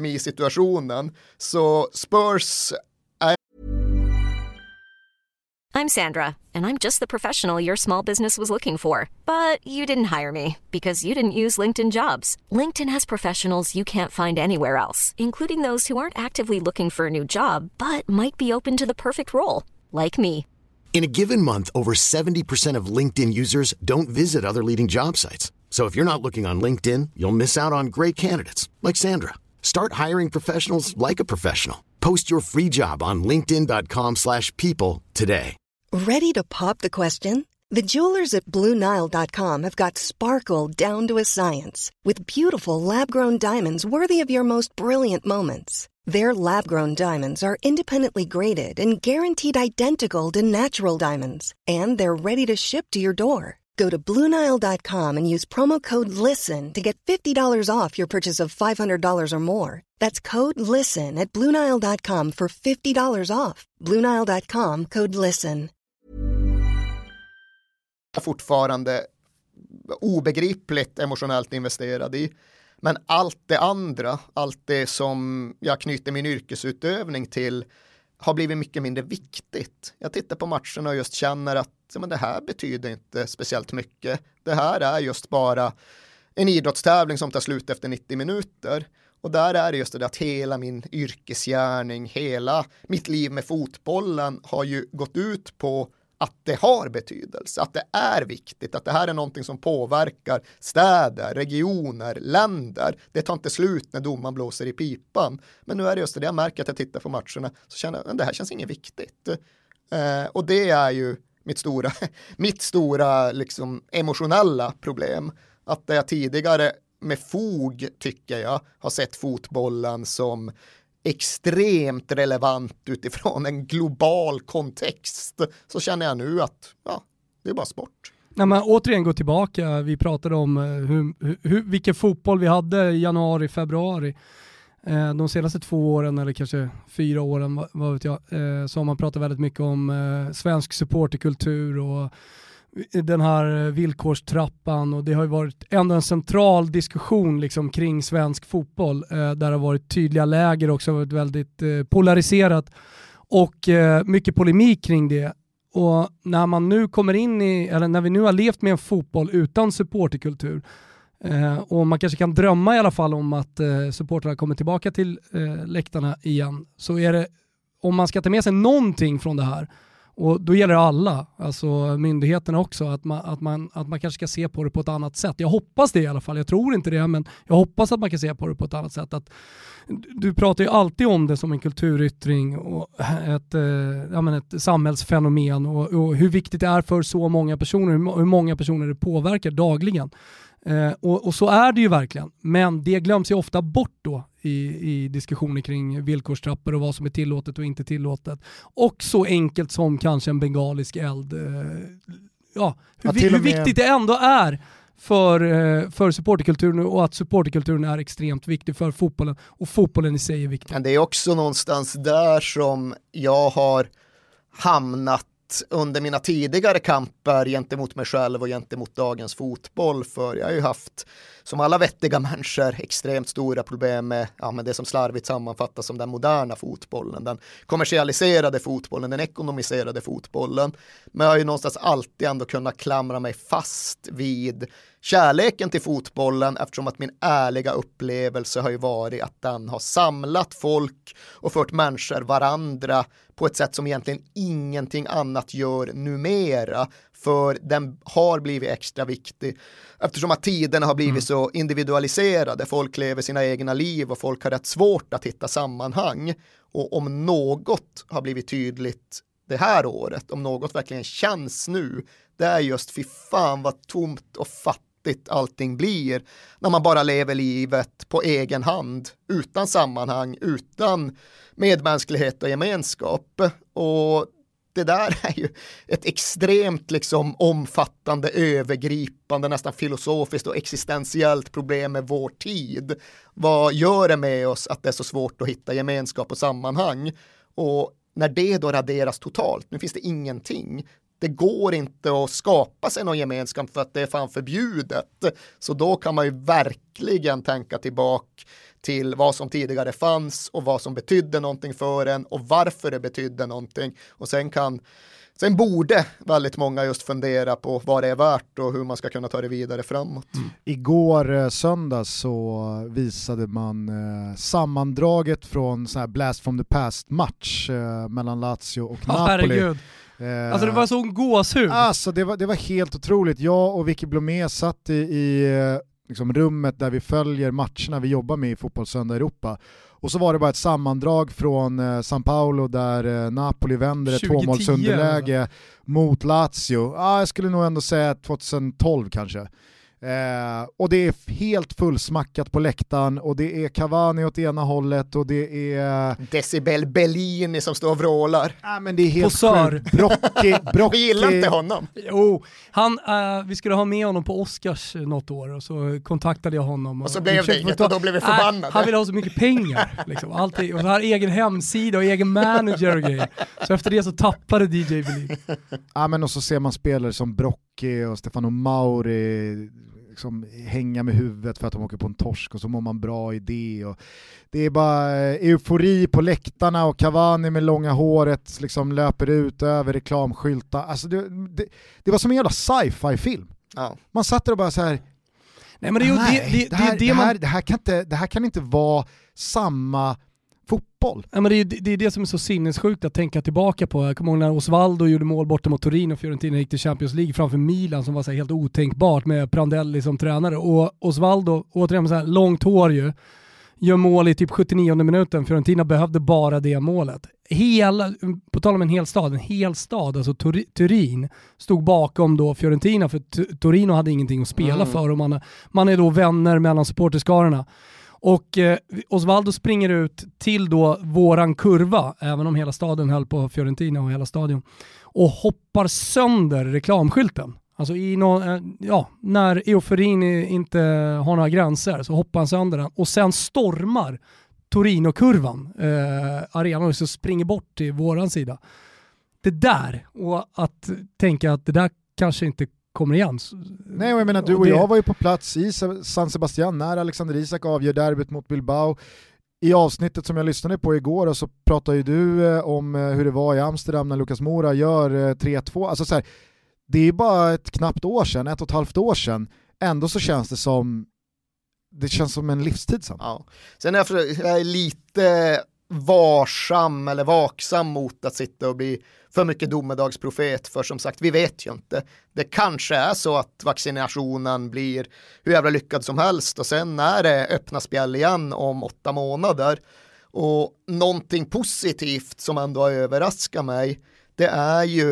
pandemisituationen. Så Spurs I'm Sandra, and I'm just the professional your small business was looking for. But you didn't hire me because you didn't use LinkedIn Jobs. LinkedIn has professionals you can't find anywhere else, including those who aren't actively looking for a new job, but might be open to the perfect role, like me. In a given month, over seventy percent of LinkedIn users don't visit other leading job sites. So if you're not looking on LinkedIn, you'll miss out on great candidates like Sandra. Start hiring professionals like a professional. Post your free job on linkedin dot com slash people today. Ready to pop the question? The jewelers at Blue Nile dot com have got sparkle down to a science with beautiful lab-grown diamonds worthy of your most brilliant moments. Their lab-grown diamonds are independently graded and guaranteed identical to natural diamonds, and they're ready to ship to your door. Go to Blue Nile dot com and use promo code LISTEN to get fifty dollars off your purchase of five hundred dollars or more. That's code LISTEN at Blue Nile dot com for fifty dollars off. Blue Nile dot com, code LISTEN. Fortfarande obegripligt emotionellt investerad i. Men allt det andra, allt det som jag knyter min yrkesutövning till har blivit mycket mindre viktigt. Jag tittar på matcherna och just känner att men det här betyder inte speciellt mycket. Det här är just bara en idrottstävling som tar slut efter nittio minuter. Och där är det just det att hela min yrkesgärning, hela mitt liv med fotbollen har ju gått ut på att det har betydelse, att det är viktigt, att det här är någonting som påverkar städer, regioner, länder. Det tar inte slut när domaren blåser i pipan. Men nu är det just det, jag märker att jag tittar på matcherna så känner jag att det här känns inget viktigt. Eh, och det är ju mitt stora, mitt stora liksom, emotionella problem. Att jag tidigare med fog, tycker jag, har sett fotbollen som extremt relevant utifrån en global kontext, så känner jag nu att ja, det är bara sport. Nej, men återigen gå tillbaka, vi pratade om hur, hur, vilken fotboll vi hade i januari, februari. De senaste två åren eller kanske fyra åren, vad vet jag, så har man pratat väldigt mycket om svensk supporterkultur och den här villkorstrappan, och det har ju varit ändå en central diskussion liksom kring svensk fotboll eh, där det har varit tydliga läger också, varit väldigt eh, polariserat och eh, mycket polemik kring det. Och när man nu kommer in i, eller när vi nu har levt med en fotboll utan supporterkultur eh, och man kanske kan drömma i alla fall om att eh, supporterna kommer tillbaka till eh, läktarna igen, så är det, om man ska ta med sig någonting från det här, och då gäller det alla, alltså myndigheterna också, att man, att, man, att man kanske ska se på det på ett annat sätt. Jag hoppas det i alla fall, jag tror inte det, men jag hoppas att man kan se på det på ett annat sätt. Att, du pratar ju alltid om det som en kulturyttring och ett, eh, ja, men ett samhällsfenomen och, och hur viktigt det är för så många personer, hur många personer det påverkar dagligen. Eh, och, och så är det ju verkligen, men det glöms ju ofta bort då i, i diskussioner kring villkorstrappor och vad som är tillåtet och inte tillåtet. Och så enkelt som kanske en bengalisk eld. Eh, ja, hur, ja, hur viktigt det ändå är för, eh, för supporterkulturen, och att supporterkulturen är extremt viktig för fotbollen, och fotbollen i sig är viktig. Men det är också någonstans där som jag har hamnat under mina tidigare kamper gentemot mig själv och gentemot dagens fotboll, för jag har ju haft, som alla vettiga människor, extremt sora problem med, ja, med det som slarvigt sammanfattas som den moderna fotbollen, den kommersialiserade fotbollen, den ekonomiserade fotbollen. Men jag har ju någonstans alltid ändå kunnat klamra mig fast vid kärleken till fotbollen, eftersom att min ärliga upplevelse har ju varit att den har samlat folk och fört människor varandra på ett sätt som egentligen ingenting annat gör numera, för den har blivit extra viktig eftersom att tiderna har blivit mm. så individualiserade. Folk lever sina egna liv och folk har rätt svårt att hitta sammanhang, och om något har blivit tydligt det här året, om något verkligen känns nu, det är just fy fan vad tomt och fattigt allting blir när man bara lever livet på egen hand, utan sammanhang, utan medmänsklighet och gemenskap. Och det där är ju ett extremt liksom omfattande, övergripande, nästan filosofiskt och existentiellt problem med vår tid. Vad gör det med oss att det är så svårt att hitta gemenskap och sammanhang? Och när det då raderas totalt, nu finns det ingenting. Det går inte att skapa sig någon gemenskap för att det är fan förbjudet. Så då kan man ju verkligen tänka tillbaka till vad som tidigare fanns och vad som betydde någonting för en och varför det betydde någonting. Och sen kan Sen borde väldigt många just fundera på vad det är värt och hur man ska kunna ta det vidare framåt. Mm. Igår eh, söndag så visade man eh, sammandraget från sån här Blast from the Past-match eh, mellan Lazio och oh, Napoli. Herregud. Eh, alltså det var så en gåshud. Alltså det var, det var helt otroligt. Jag och Vicky Blomé satt i, i liksom rummet där vi följer matcherna vi jobbar med i Fotbollssöndag Europa. Och så var det bara ett sammandrag från eh, San Paolo där eh, Napoli vänder ett tvåmålsunderläge alltså. Mot Lazio. Ah, jag skulle nog ändå säga tjugohundratolv kanske. Eh, och det är helt fullsmackat på läktaren och det är Cavani åt ena hållet och det är Decibel Bellini som står och vrålar. Ah, men det är helt sjukt. Brocchi, Brocchi. Vi gillar inte honom. Jo, han, uh, vi skulle ha med honom på Oscars något år och så kontaktade jag honom. Och, och så blev det inget och då blev vi förbannade. Äh, han ville ha så mycket pengar. Liksom, alltid, och så har egen hemsida och egen manager och grejer. Så efter det så tappade D J Bellini. Ja, men och så ser man spelare som Brocchi och Stefano Mauri liksom hänga med huvudet för att de åker på en torsk och så mår man bra i det. Och det är bara eufori på läktarna och Cavani med långa håret liksom löper ut över reklamskyltar. Alltså det, det, det var som en jävla sci-fi film. Ja. Man satt där och bara så här. Nej, men det, nej, det, det, det, här, det, det, man... här, det, här kan inte, det här kan inte vara samma fotboll. Ja, men det, är, det är det som är så sinnessjukt att tänka tillbaka på. Jag kommer ihåg när Osvaldo gjorde mål borta mot Torino och Fiorentina gick till Champions League framför Milan som var så här helt otänkbart med Prandelli som tränare. Och Osvaldo, återigen så här långt hår ju, gör mål i typ sjuttionionde minuten. Fiorentina behövde bara det målet. Hela, på tal om en hel stad, en hel stad, alltså Tur- Turin stod bakom då Fiorentina för T- Torino hade ingenting att spela mm. för och man, man är då vänner mellan supporterskarorna. Och eh, Osvaldo springer ut till då våran kurva, även om hela staden höll på Fiorentina och hela stadion, och hoppar sönder reklamskylten. Alltså i no, eh, ja, när euforin inte har några gränser så hoppar han sönder den och sen stormar Torino-kurvan eh, arenan och så springer bort till våran sida. Det där, och att tänka att det där kanske inte kommer igen. Nej, jag menar, du och, och det... jag var ju på plats i San Sebastian när Alexander Isak avgör derbyt mot Bilbao. I avsnittet som jag lyssnade på igår och så pratade ju du eh, om eh, hur det var i Amsterdam när Lucas Moura gör eh, tre två. Alltså så här, det är bara ett knappt år sedan, ett och ett halvt år sedan. Ändå så känns det som det känns som en livstid sen. Ja. Sen är jag, jag är lite varsam eller vaksam mot att sitta och bli för mycket domedagsprofet, för som sagt, vi vet ju inte. Det kanske är så att vaccinationen blir hur jävla lyckad som helst och sen är det öppna spjäll igen om åtta månader. Och någonting positivt som ändå har överraskat mig, det är ju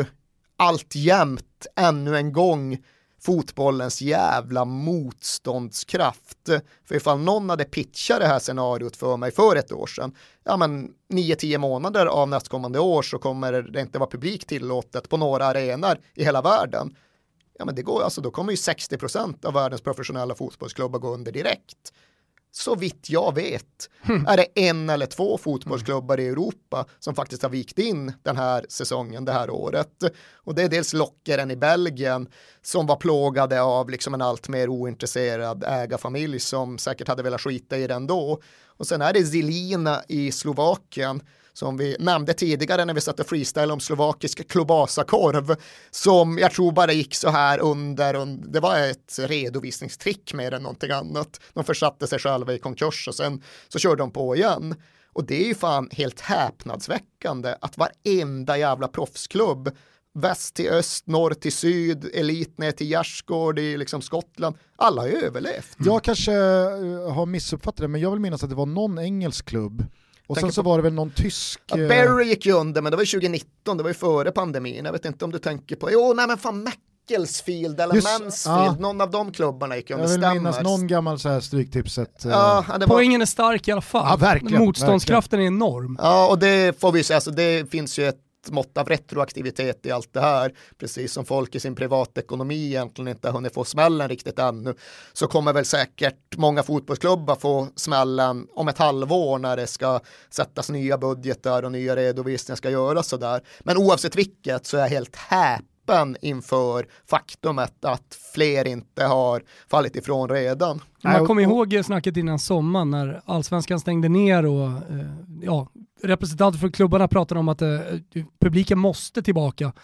alltjämt ännu en gång fotbollens jävla motståndskraft. För ifall någon hade pitchat det här scenariot för mig för ett år sedan, ja men nio tio månader av nästkommande år så kommer det inte vara publik tillåtet på några arenor i hela världen. Ja men det går, alltså då kommer ju sextio procent av världens professionella fotbollsklubbar gå under direkt. Så vitt jag vet mm. är det en eller två fotbollsklubbar i Europa som faktiskt har vikt in den här säsongen, det här året. Och det är dels Lockeren i Belgien som var plågade av liksom en allt mer ointresserad ägarfamilj som säkert hade velat skita i den då. Och sen är det Zilina i Slovakien som vi nämnde tidigare när vi satt och freestyle om slovakisk klobasa-korv som jag tror bara gick så här under, under det var ett redovisningstrick mer än någonting annat. De försatte sig själva i konkurs och sen så körde de på igen. Och det är ju fan helt häpnadsväckande att varenda jävla proffsklubb, väst till öst, norr till syd, elit ner till Gärsgård i liksom Skottland, alla har ju överlevt. Jag kanske har missuppfattat det, men jag vill minnas att det var någon engelsk klubb. Och sen så på, var det väl någon tysk... Ja, Barry gick ju under, men det var ju tjugonitton, det var ju före pandemin. Jag vet inte om du tänker på... Jo, nej men fan Macclesfield eller Just, Mansfield, ja. Någon av de klubbarna gick ju under. Jag vill minnas någon gammal så här stryktipset. Ja, det var... Poängen är stark i alla fall. Ja, verkligen. Motståndskraften verkligen. är enorm. Ja, och det får vi säga, alltså det finns ju ett mått av retroaktivitet i allt det här, precis som folk i sin privatekonomi egentligen inte har hunnit få smällen riktigt ännu, så kommer väl säkert många fotbollsklubbar få smällen om ett halvår när det ska sättas nya budgetar och nya redovisningar ska göras sådär. Men oavsett vilket så är jag helt häpen inför faktumet att fler inte har fallit ifrån redan. Man kommer ihåg snacket innan sommaren när Allsvenskan stängde ner och ja, representanter för klubbarna pratade om att eh, publiken måste tillbaka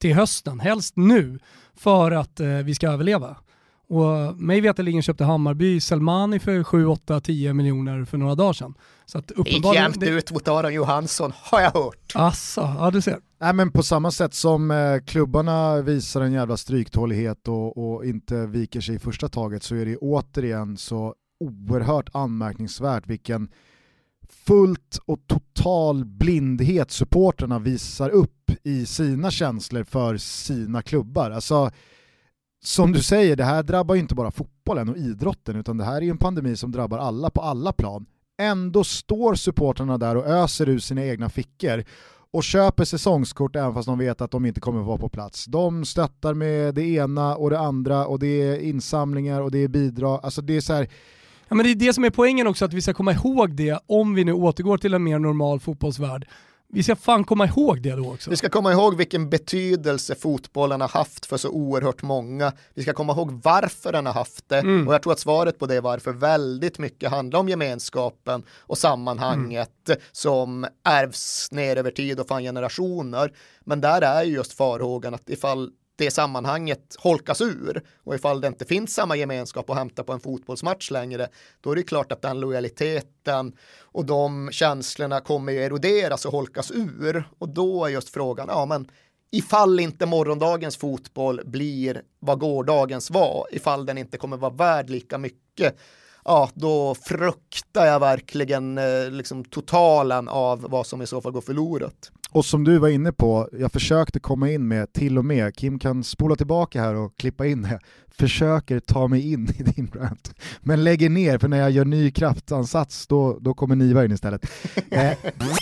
till hösten, helst nu, för att eh, vi ska överleva. Och mig veterligen köpte Hammarby Selmani för sju, åtta, tio miljoner för några dagar sedan. Så att uppenbarligen... Gick jämnt ut mot Aron Johansson, har jag hört. Asså, ja du ser. Nej, men på samma sätt som eh, klubbarna visar en jävla stryktålighet och, och inte viker sig i första taget, så är det återigen så oerhört anmärkningsvärt vilken fullt och total blindhet supporterna visar upp i sina känslor för sina klubbar. Alltså, som du säger, det här drabbar ju inte bara fotbollen och idrotten, utan det här är ju en pandemi som drabbar alla på alla plan. Ändå står supporterna där och öser ur sina egna fickor och köper säsongskort även fast de vet att de inte kommer vara på plats. De stöttar med det ena och det andra, och det är insamlingar och det är bidrag. Alltså det är så här... Ja, men det är det som är poängen också, att vi ska komma ihåg det om vi nu återgår till en mer normal fotbollsvärld. Vi ska fan komma ihåg det då också. Vi ska komma ihåg vilken betydelse fotbollen har haft för så oerhört många. Vi ska komma ihåg varför den har haft det. Mm. Och jag tror att svaret på det varför väldigt mycket handlar om gemenskapen och sammanhanget mm. som ärvs ner över tid och fan generationer. Men där är ju just farhågan att ifall det sammanhanget holkas ur och ifall det inte finns samma gemenskap att hämta på en fotbollsmatch längre, då är det klart att den lojaliteten och de känslorna kommer ju eroderas och holkas ur, och då är just frågan, ja men ifall inte morgondagens fotboll blir vad gårdagens var, ifall den inte kommer vara värd lika mycket, ja då fruktar jag verkligen eh, liksom totalen av vad som i så fall går förlorat. Och som du var inne på, jag försökte komma in med till och med, Kim kan spola tillbaka här och klippa in det, försöker ta mig in i din rant, men lägger ner, för när jag gör ny kraftansats då, då kommer Niva in istället. eh.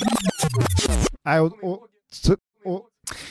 och, och, så, och,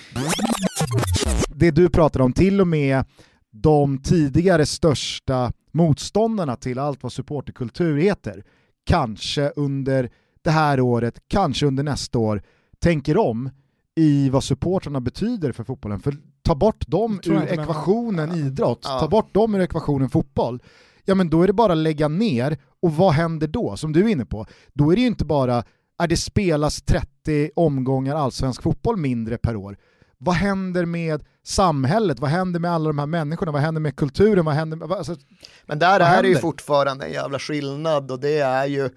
det du pratar om, till och med de tidigare största motståndarna till allt vad supporterkultur heter, kanske under det här året, kanske under nästa år, tänker om i vad supporterna betyder för fotbollen. För ta bort dem ur ekvationen idrott, ta bort dem ur ekvationen fotboll, ja men då är det bara att lägga ner, och vad händer då? Som du är inne på, då är det ju inte bara att det spelas trettio omgångar allsvensk fotboll mindre per år. Vad händer med samhället? Vad händer med alla de här människorna? Vad händer med kulturen? Vad händer med, alltså, men där är det ju fortfarande en jävla skillnad, och det är ju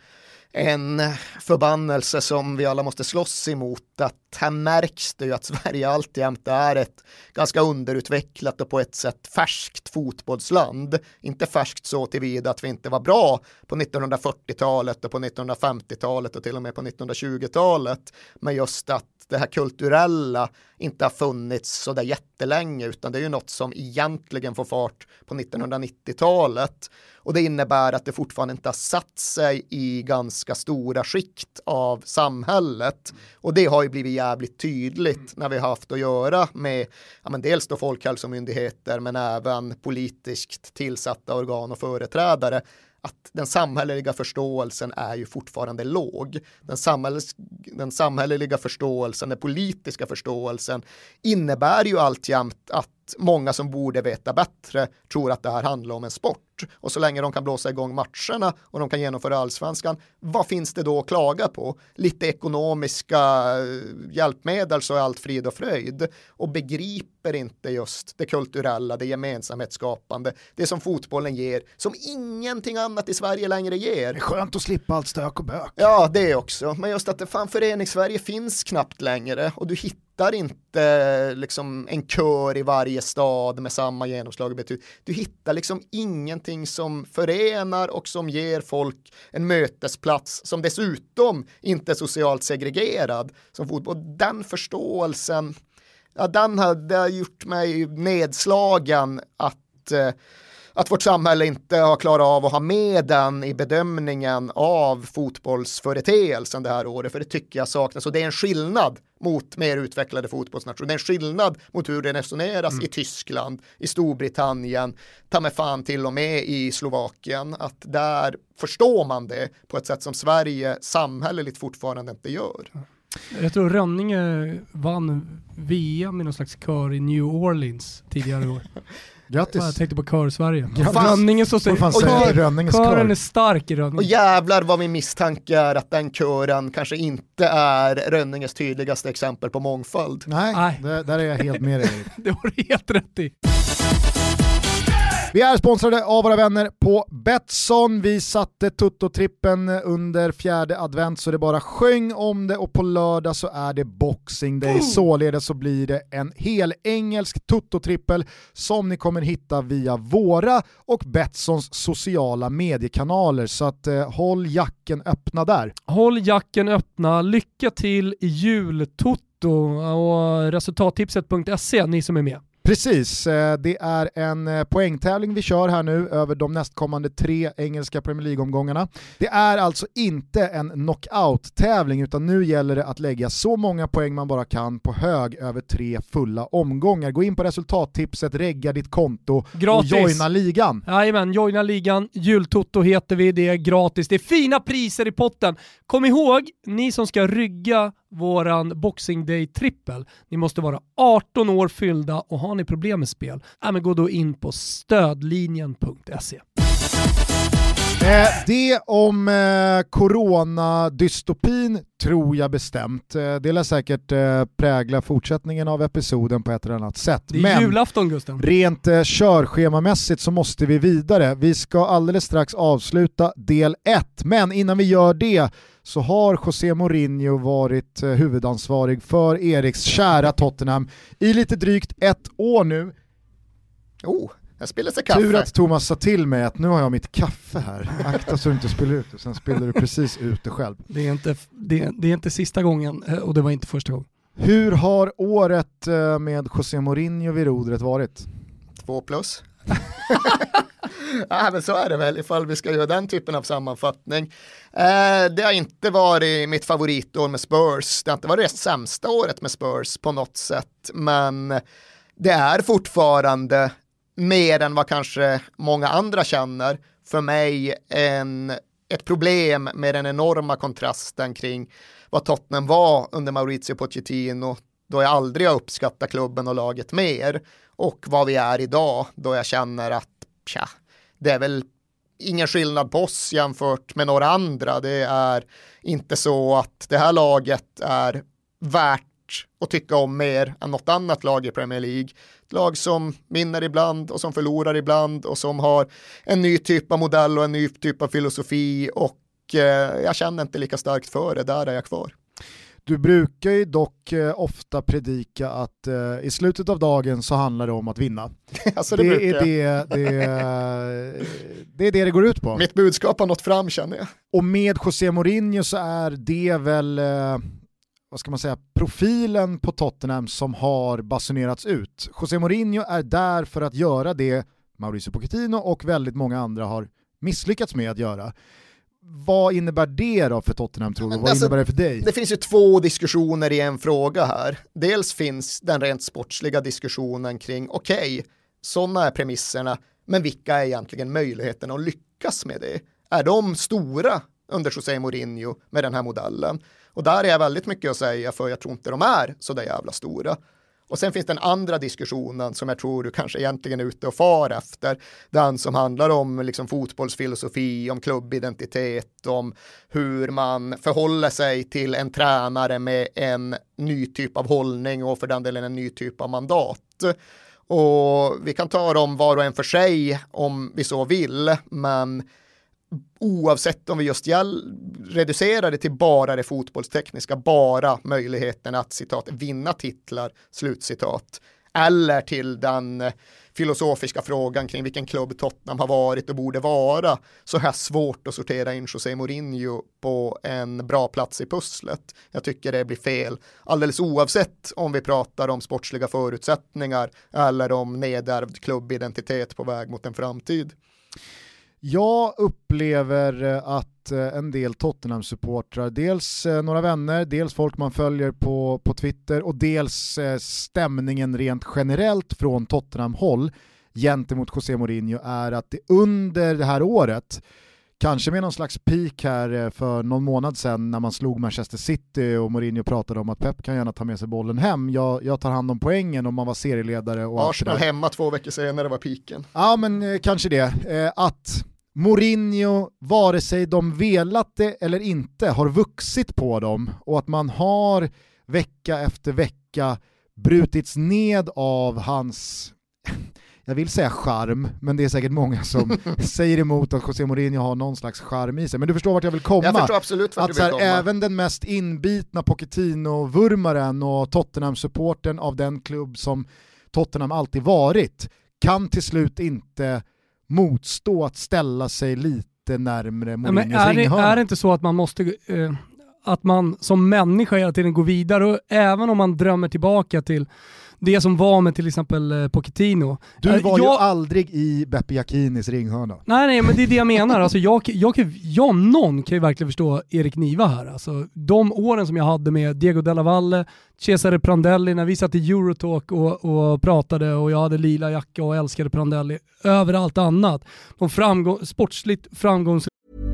en förbannelse som vi alla måste slåss emot, att här märks det ju att Sverige alltjämt är ett ganska underutvecklat och på ett sätt färskt fotbollsland. Inte färskt så tillvida att vi inte var bra på nittonhundrafyrtiotalet och på nittonhundrafemtiotalet och till och med på nittonhundratjugotalet, men just att det här kulturella inte har funnits så där jättelänge, utan det är ju något som egentligen får fart på nittonhundranittiotalet, och det innebär att det fortfarande inte har satt sig i ganska stora skikt av samhället, och det har ju blivit jävligt tydligt när vi har haft att göra med ja, men dels då folkhälsomyndigheter men även politiskt tillsatta organ och företrädare, att den samhälleliga förståelsen är ju fortfarande låg. Den, samhälls, den samhälleliga förståelsen, den politiska förståelsen innebär ju alltjämt att många som borde veta bättre tror att det här handlar om en sport. Och så länge de kan blåsa igång matcherna och de kan genomföra allsvenskan, vad finns det då att klaga på? Lite ekonomiska hjälpmedel, så är allt frid och fröjd. Och begriper inte just det kulturella, det gemensamhetsskapande, det som fotbollen ger, som ingenting annat i Sverige längre ger. Det är skönt att slippa allt stök och bök. Ja, det också. Men just att det fan Föreningssverige finns knappt längre, och du hittar inte liksom en kör i varje stad med samma genomslag och betyd. Du hittar liksom ingenting som förenar och som ger folk en mötesplats som dessutom inte är socialt segregerad som fotboll. Den förståelsen, ja, den hade gjort mig nedslagen att eh, att vårt samhälle inte har klarat av att ha med den i bedömningen av fotbollsföreteelsen det här året, för det tycker jag saknas, och det är en skillnad mot mer utvecklade fotbollsnationer. Det är en skillnad mot hur det resoneras mm. i Tyskland, i Storbritannien, ta med fan till och med i Slovakien, att där förstår man det på ett sätt som Sverige samhälleligt fortfarande inte gör. Jag tror Rönninge vann V M i någon slags kör i New Orleans tidigare år. Grattis. Jag tänkte på Kör-Sverige. Grattis. Rönninge så Får fan säga kör, Rönninges kören kör. är stark i Rönninge. Och jävlar vad min misstanke är att den kören kanske inte är Rönninges tydligaste exempel på mångfald. Nej, Nej. Det, där är jag helt med dig. Det har du helt rätt i. Vi är sponsrade av våra vänner på Betsson. Vi satte Tutto-trippen under fjärde advent så det bara sjöng om det, och på lördag så är det Boxing Day. Mm. Således så blir det en hel engelsk Tutto-trippel som ni kommer hitta via våra och Betssons sociala mediekanaler. Så att eh, håll jacken öppna där. Håll jacken öppna. Lycka till i jultutto och resultattipset punkt se, ni som är med. Precis, det är en poängtävling vi kör här nu över de nästkommande tre engelska Premier League-omgångarna. Det är alltså inte en knockout-tävling utan nu gäller det att lägga så många poäng man bara kan på hög över tre fulla omgångar. Gå in på resultattipset, regga ditt konto gratis. Och joina ligan. Jajamän, joina ligan. Jultutto heter vi, det är gratis. Det är fina priser i potten. Kom ihåg, ni som ska rygga våran Boxing Day-trippel, ni måste vara arton år fyllda och har ni problem med spel, ja, men gå då in på stödlinjen punkt se. Eh, det om eh, coronadystopin tror jag bestämt. Eh, det lär säkert eh, prägla fortsättningen av episoden på ett eller annat sätt. Det är Men julafton, Gusten. Rent eh, körschemamässigt så måste vi vidare. Vi ska alldeles strax avsluta del ett. Men innan vi gör det så har José Mourinho varit eh, huvudansvarig för Eriks kära Tottenham i lite drygt ett år nu. Oh, jag spiller sig kaffe. Tur att Thomas sa till mig att nu har jag mitt kaffe här. Akta så du inte spiller ut det, sen spiller du precis ut det själv. Det är inte, det, det är inte sista gången och det var inte första gången. Hur har året med José Mourinho vid rodret varit? Två plus. Ja, men så är det väl ifall vi ska göra den typen av sammanfattning. Eh, det har inte varit mitt favoritår med Spurs. Det har inte varit det sämsta året med Spurs på något sätt. Men det är fortfarande mer än vad kanske många andra känner. För mig en, ett problem med den enorma kontrasten kring vad Tottenham var under Maurizio Pochettino, då jag aldrig har uppskattat klubben och laget mer, och vad vi är idag, då jag känner att tja, det är väl ingen skillnad på oss jämfört med några andra. Det är inte så att det här laget är värt att tycka om mer än något annat lag i Premier League. Ett lag som vinner ibland och som förlorar ibland och som har en ny typ av modell och en ny typ av filosofi, och eh, jag känner inte lika starkt för det. Där är jag kvar. Du brukar ju dock eh, ofta predika att eh, i slutet av dagen så handlar det om att vinna. Alltså det, det, är det, det, det är det det går ut på. Mitt budskap har nått fram, känner jag. Och med José Mourinho så är det väl eh, vad ska man säga, profilen på Tottenham som har basunerats ut. José Mourinho är där för att göra det Mauricio Pochettino och väldigt många andra har misslyckats med att göra. Vad innebär det då för Tottenham, tror du? Vad alltså, innebär det för dig? Det finns ju två diskussioner i en fråga här. Dels finns den rent sportsliga diskussionen kring okej, okay, sådana är premisserna, men vilka är egentligen möjligheterna att lyckas med det? Är de stora under José Mourinho med den här modellen? Och där är jag väldigt mycket att säga, för jag tror inte de är så där jävla stora. Och sen finns den andra diskussionen som jag tror du kanske egentligen är ute och far efter. Den som handlar om liksom fotbollsfilosofi, om klubbidentitet, om hur man förhåller sig till en tränare med en ny typ av hållning och för den delen en ny typ av mandat. Och vi kan ta dem var och en för sig om vi så vill, men oavsett om vi just gäll, reducerar det till bara det fotbollstekniska, bara möjligheten att citat vinna titlar, slutcitat, eller till den filosofiska frågan kring vilken klubb Tottenham har varit och borde vara, så här svårt att sortera in José Mourinho på en bra plats i pusslet. Jag tycker det blir fel, alldeles oavsett om vi pratar om sportsliga förutsättningar eller om nedärvd klubbidentitet på väg mot en framtid. Jag upplever att en del Tottenham-supportrar, dels några vänner, dels folk man följer på, på Twitter och dels stämningen rent generellt från Tottenham-håll gentemot José Mourinho är att det under det här året kanske med någon slags peak här för någon månad sedan när man slog Manchester City och Mourinho pratade om att Pep kan gärna ta med sig bollen hem. Jag, jag tar hand om poängen om man var serieledare. Och Arsenal hemma två veckor senare var piken. Ja, men eh, kanske det. Eh, att Mourinho, vare sig de velat det eller inte, har vuxit på dem och att man har vecka efter vecka brutits ned av hans, jag vill säga charm, men det är säkert många som säger emot att José Mourinho har någon slags charm i sig. Men du förstår vart jag vill komma. Jag förstår absolut vart att du så vill här, komma. även den mest inbitna Pochettino-vurmaren och Tottenham-supporten av den klubb som Tottenham alltid varit kan till slut inte motstå att ställa sig lite närmare Mourinhos ja, är, det, ringhörna. är det inte så att man måste eh, att man som människa hela tiden går vidare, och även om man drömmer tillbaka till det som var med till exempel eh, Pochettino. Du var jag, ju aldrig i Beppe Jacquinis ringhörna. Nej, nej, men det är det jag menar. Alltså, jag, jag, jag, jag om någon kan ju verkligen förstå Erik Niva här. Alltså, de åren som jag hade med Diego Della Valle, Cesare Prandelli, när vi satt i Eurotalk och, och pratade och jag hade lila jacka och älskade Prandelli över allt annat. De framgång, sportsligt framgångs...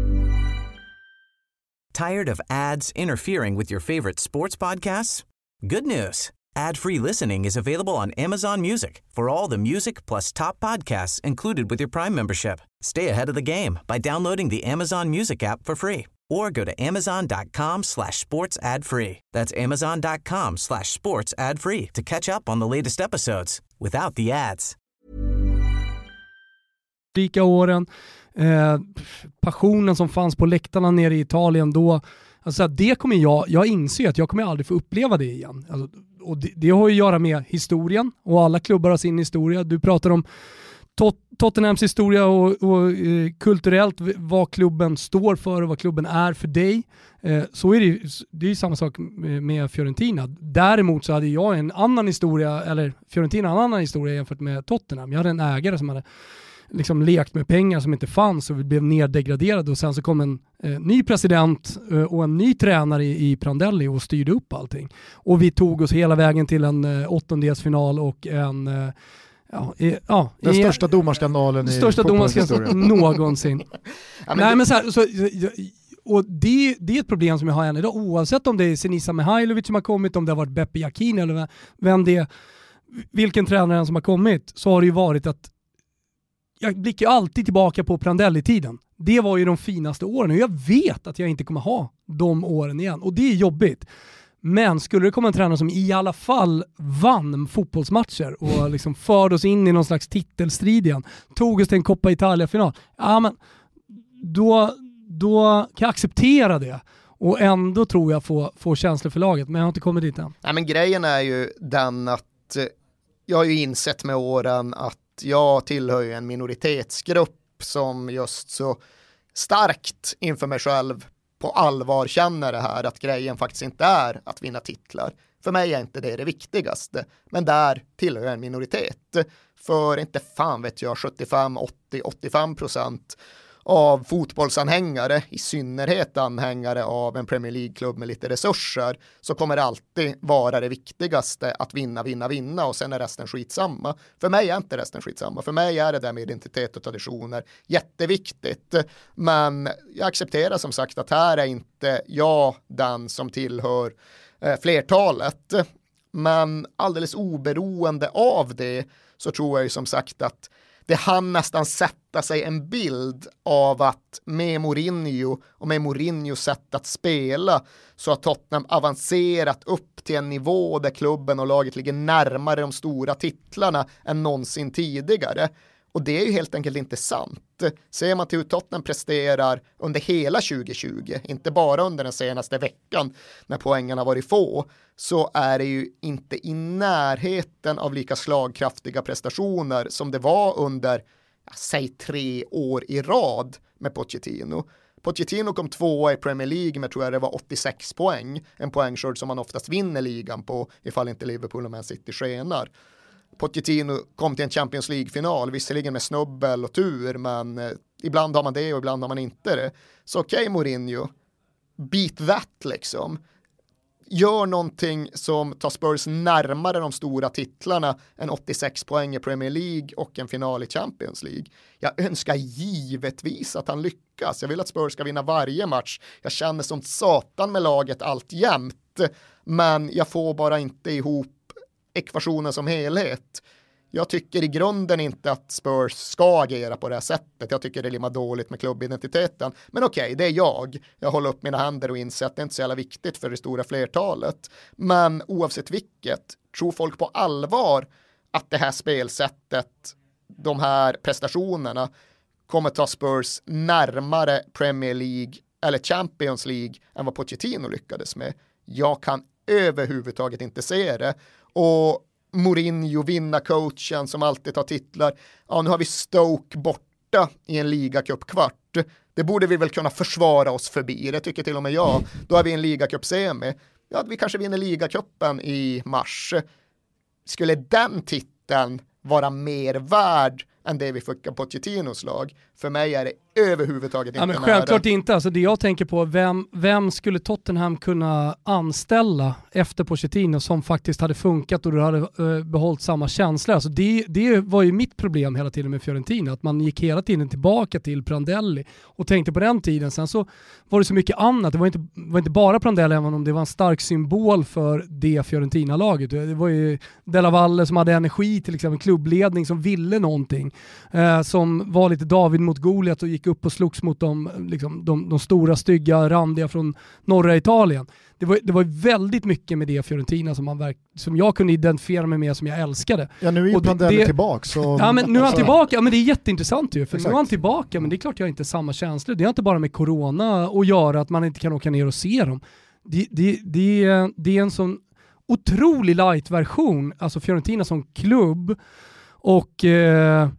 Tired of ads interfering with your favorite sports podcasts? Good news. Ad-free listening is available on Amazon Music for all the music plus top podcasts included with your Prime membership. Stay ahead of the game by downloading the Amazon Music app for free or go to amazon.com slash sports ad free. That's amazon.com slash sports ad free to catch up on the latest episodes without the ads. Rika åren, eh, passionen som fanns på läktarna nere i Italien då, alltså det kommer jag, jag inser att jag kommer aldrig få uppleva det igen. Alltså, och det, det har ju att göra med historien, och alla klubbar har sin historia. Du pratar om Tot- Tottenhams historia och, och eh, kulturellt vad klubben står för och vad klubben är för dig. Eh, så är det, det är ju samma sak med, med Fiorentina. Däremot så hade jag en annan historia, eller Fiorentina en annan historia jämfört med Tottenham. Jag hade en ägare som hade liksom lekt med pengar som inte fanns och vi blev neddegraderade, och sen så kom en eh, ny president eh, och en ny tränare i, i Prandelli och styrde upp allting. Och vi tog oss hela vägen till en eh, åttondelsfinal och en eh, ja, i, ja, den i, största domarskandalen i största domarskandalen någonsin. Ja, men Nej, det... men så här, så, och det, det är ett problem som jag har än idag, oavsett om det är Senisa Mihailovic som har kommit, om det har varit Beppe Jacquini eller vem det är, vilken tränare som har kommit, så har det ju varit att jag blickar alltid tillbaka på Prandelli-tiden. Det var ju de finaste åren och jag vet att jag inte kommer ha de åren igen. Och det är jobbigt. Men skulle det komma en tränare som i alla fall vann fotbollsmatcher och liksom förde oss in i någon slags titelstrid igen, tog oss till en Coppa Italia-final, ja, men då, då kan jag acceptera det. Och ändå tror jag få, få känslor för laget. Men jag har inte kommit dit än. Nej, men grejen är ju den att eh, jag har ju insett med åren att jag tillhör ju en minoritetsgrupp som just så starkt inför mig själv på allvar känner det här, att grejen faktiskt inte är att vinna titlar. För mig är inte det det viktigaste, men där tillhör jag en minoritet. För inte fan vet jag, sjuttiofem, åttio, åttiofem procent av fotbollsanhängare, i synnerhet anhängare av en Premier League-klubb med lite resurser, så kommer det alltid vara det viktigaste att vinna, vinna, vinna, och sen är resten skitsamma. För mig är inte resten skitsamma. För mig är det där med identitet och traditioner jätteviktigt. Men jag accepterar som sagt att här är inte jag den som tillhör eh, flertalet. Men alldeles oberoende av det så tror jag ju som sagt att det hann nästan sätta sig en bild av att med Mourinho och med Mourinhos sätt att spela så har Tottenham avancerat upp till en nivå där klubben och laget ligger närmare de stora titlarna än någonsin tidigare. Och det är ju helt enkelt inte sant. Ser man till hur Tottenham presterar under hela tjugo tjugo, inte bara under den senaste veckan när poängen har varit få, så är det ju inte i närheten av lika slagkraftiga prestationer som det var under, säg tre år i rad med Pochettino. Pochettino kom tvåa i Premier League med, tror jag det var åttiosex poäng, en poängskörd som man oftast vinner ligan på ifall inte Liverpool och Man City skenar. Pochettino kom till en Champions League-final, visserligen med snubbel och tur, men eh, ibland har man det och ibland har man inte det. Så okej, okay, Mourinho, beat that liksom. gör någonting som tar Spurs närmare de stora titlarna än åttiosex poäng i Premier League och en final i Champions League. Jag önskar givetvis att han lyckas. Jag vill att Spurs ska vinna varje match. Jag känner som satan med laget allt jämt, men jag får bara inte ihop ekvationen som helhet. Jag tycker i grunden inte att Spurs ska agera på det här sättet. Jag tycker det limmar dåligt med klubbidentiteten. Men okej, okay, det är jag. Jag håller upp mina händer och inser att det inte är så jävla viktigt för det stora flertalet. Men oavsett vilket, tror folk på allvar att det här spelsättet, de här prestationerna kommer ta Spurs närmare Premier League eller Champions League än vad Pochettino lyckades med? Jag kan överhuvudtaget inte se det. Och Mourinho, vinna coachen som alltid tar titlar. Ja, nu har vi Stoke borta i en ligacupkvart. Det borde vi väl kunna försvara oss förbi. Det tycker till och med jag. Då har vi en ligacup-semi. Ja, vi kanske vinner ligacupen i mars. Skulle den titeln vara mer värd än det vi fick av Pochettinos lag? För mig är det överhuvudtaget inte ja, men självklart nära. Inte. Alltså det jag tänker på, vem, vem skulle Tottenham kunna anställa efter Pochettino som faktiskt hade funkat och du hade uh, behållit samma känsla? Alltså det, det var ju mitt problem hela tiden med Fiorentina, att man gick hela tiden tillbaka till Prandelli och tänkte på den tiden. Sen så var det så mycket annat. Det var inte, var inte bara Prandelli, även om det var en stark symbol för det Fiorentina-laget. Det var ju Della Valle som hade energi, till exempel klubbledning som ville någonting, uh, som var lite David mot Goliat och gick upp och slogs mot de, liksom, de, de stora, stygga, randiga från norra Italien. Det var, det var väldigt mycket med det Fiorentina som, man verk, som jag kunde identifiera mig med, som jag älskade. Ja, nu är ju Prandelli tillbaka. Så... Ja, men nu är han tillbaka. Ja, men det är jätteintressant ju. För Exakt. Nu är han tillbaka, men det är klart jag har inte samma känslor. Det har inte bara med corona att göra, att man inte kan åka ner och se dem. Det, det, det, det är en sån otrolig light-version, alltså Fiorentina som klubb. Och... Eh,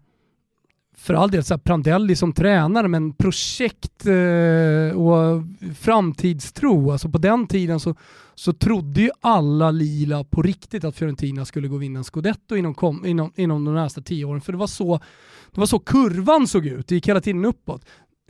för all del så här Prandelli som tränare, men projekt eh, och framtidstro. Alltså på den tiden så, så trodde ju alla lila på riktigt att Fiorentina skulle gå och vinna en Scudetto inom, kom, inom, inom de nästa tio åren. För det var så, det var så kurvan såg ut. Det gick hela tiden uppåt.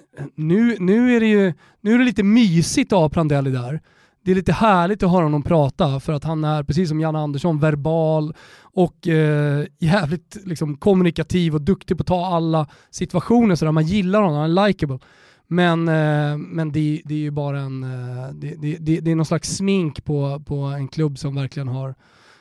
Nu, nu, är det ju, nu är det lite mysigt att ha Prandelli där. Det är lite härligt att höra honom prata, för att han är, precis som Jan Andersson, verbal och eh, jävligt liksom, kommunikativ och duktig på att ta alla situationer så där man gillar honom, han är likeable. Men, eh, men det, det är ju bara en eh, det, det, det är någon slags smink på, på en klubb som verkligen har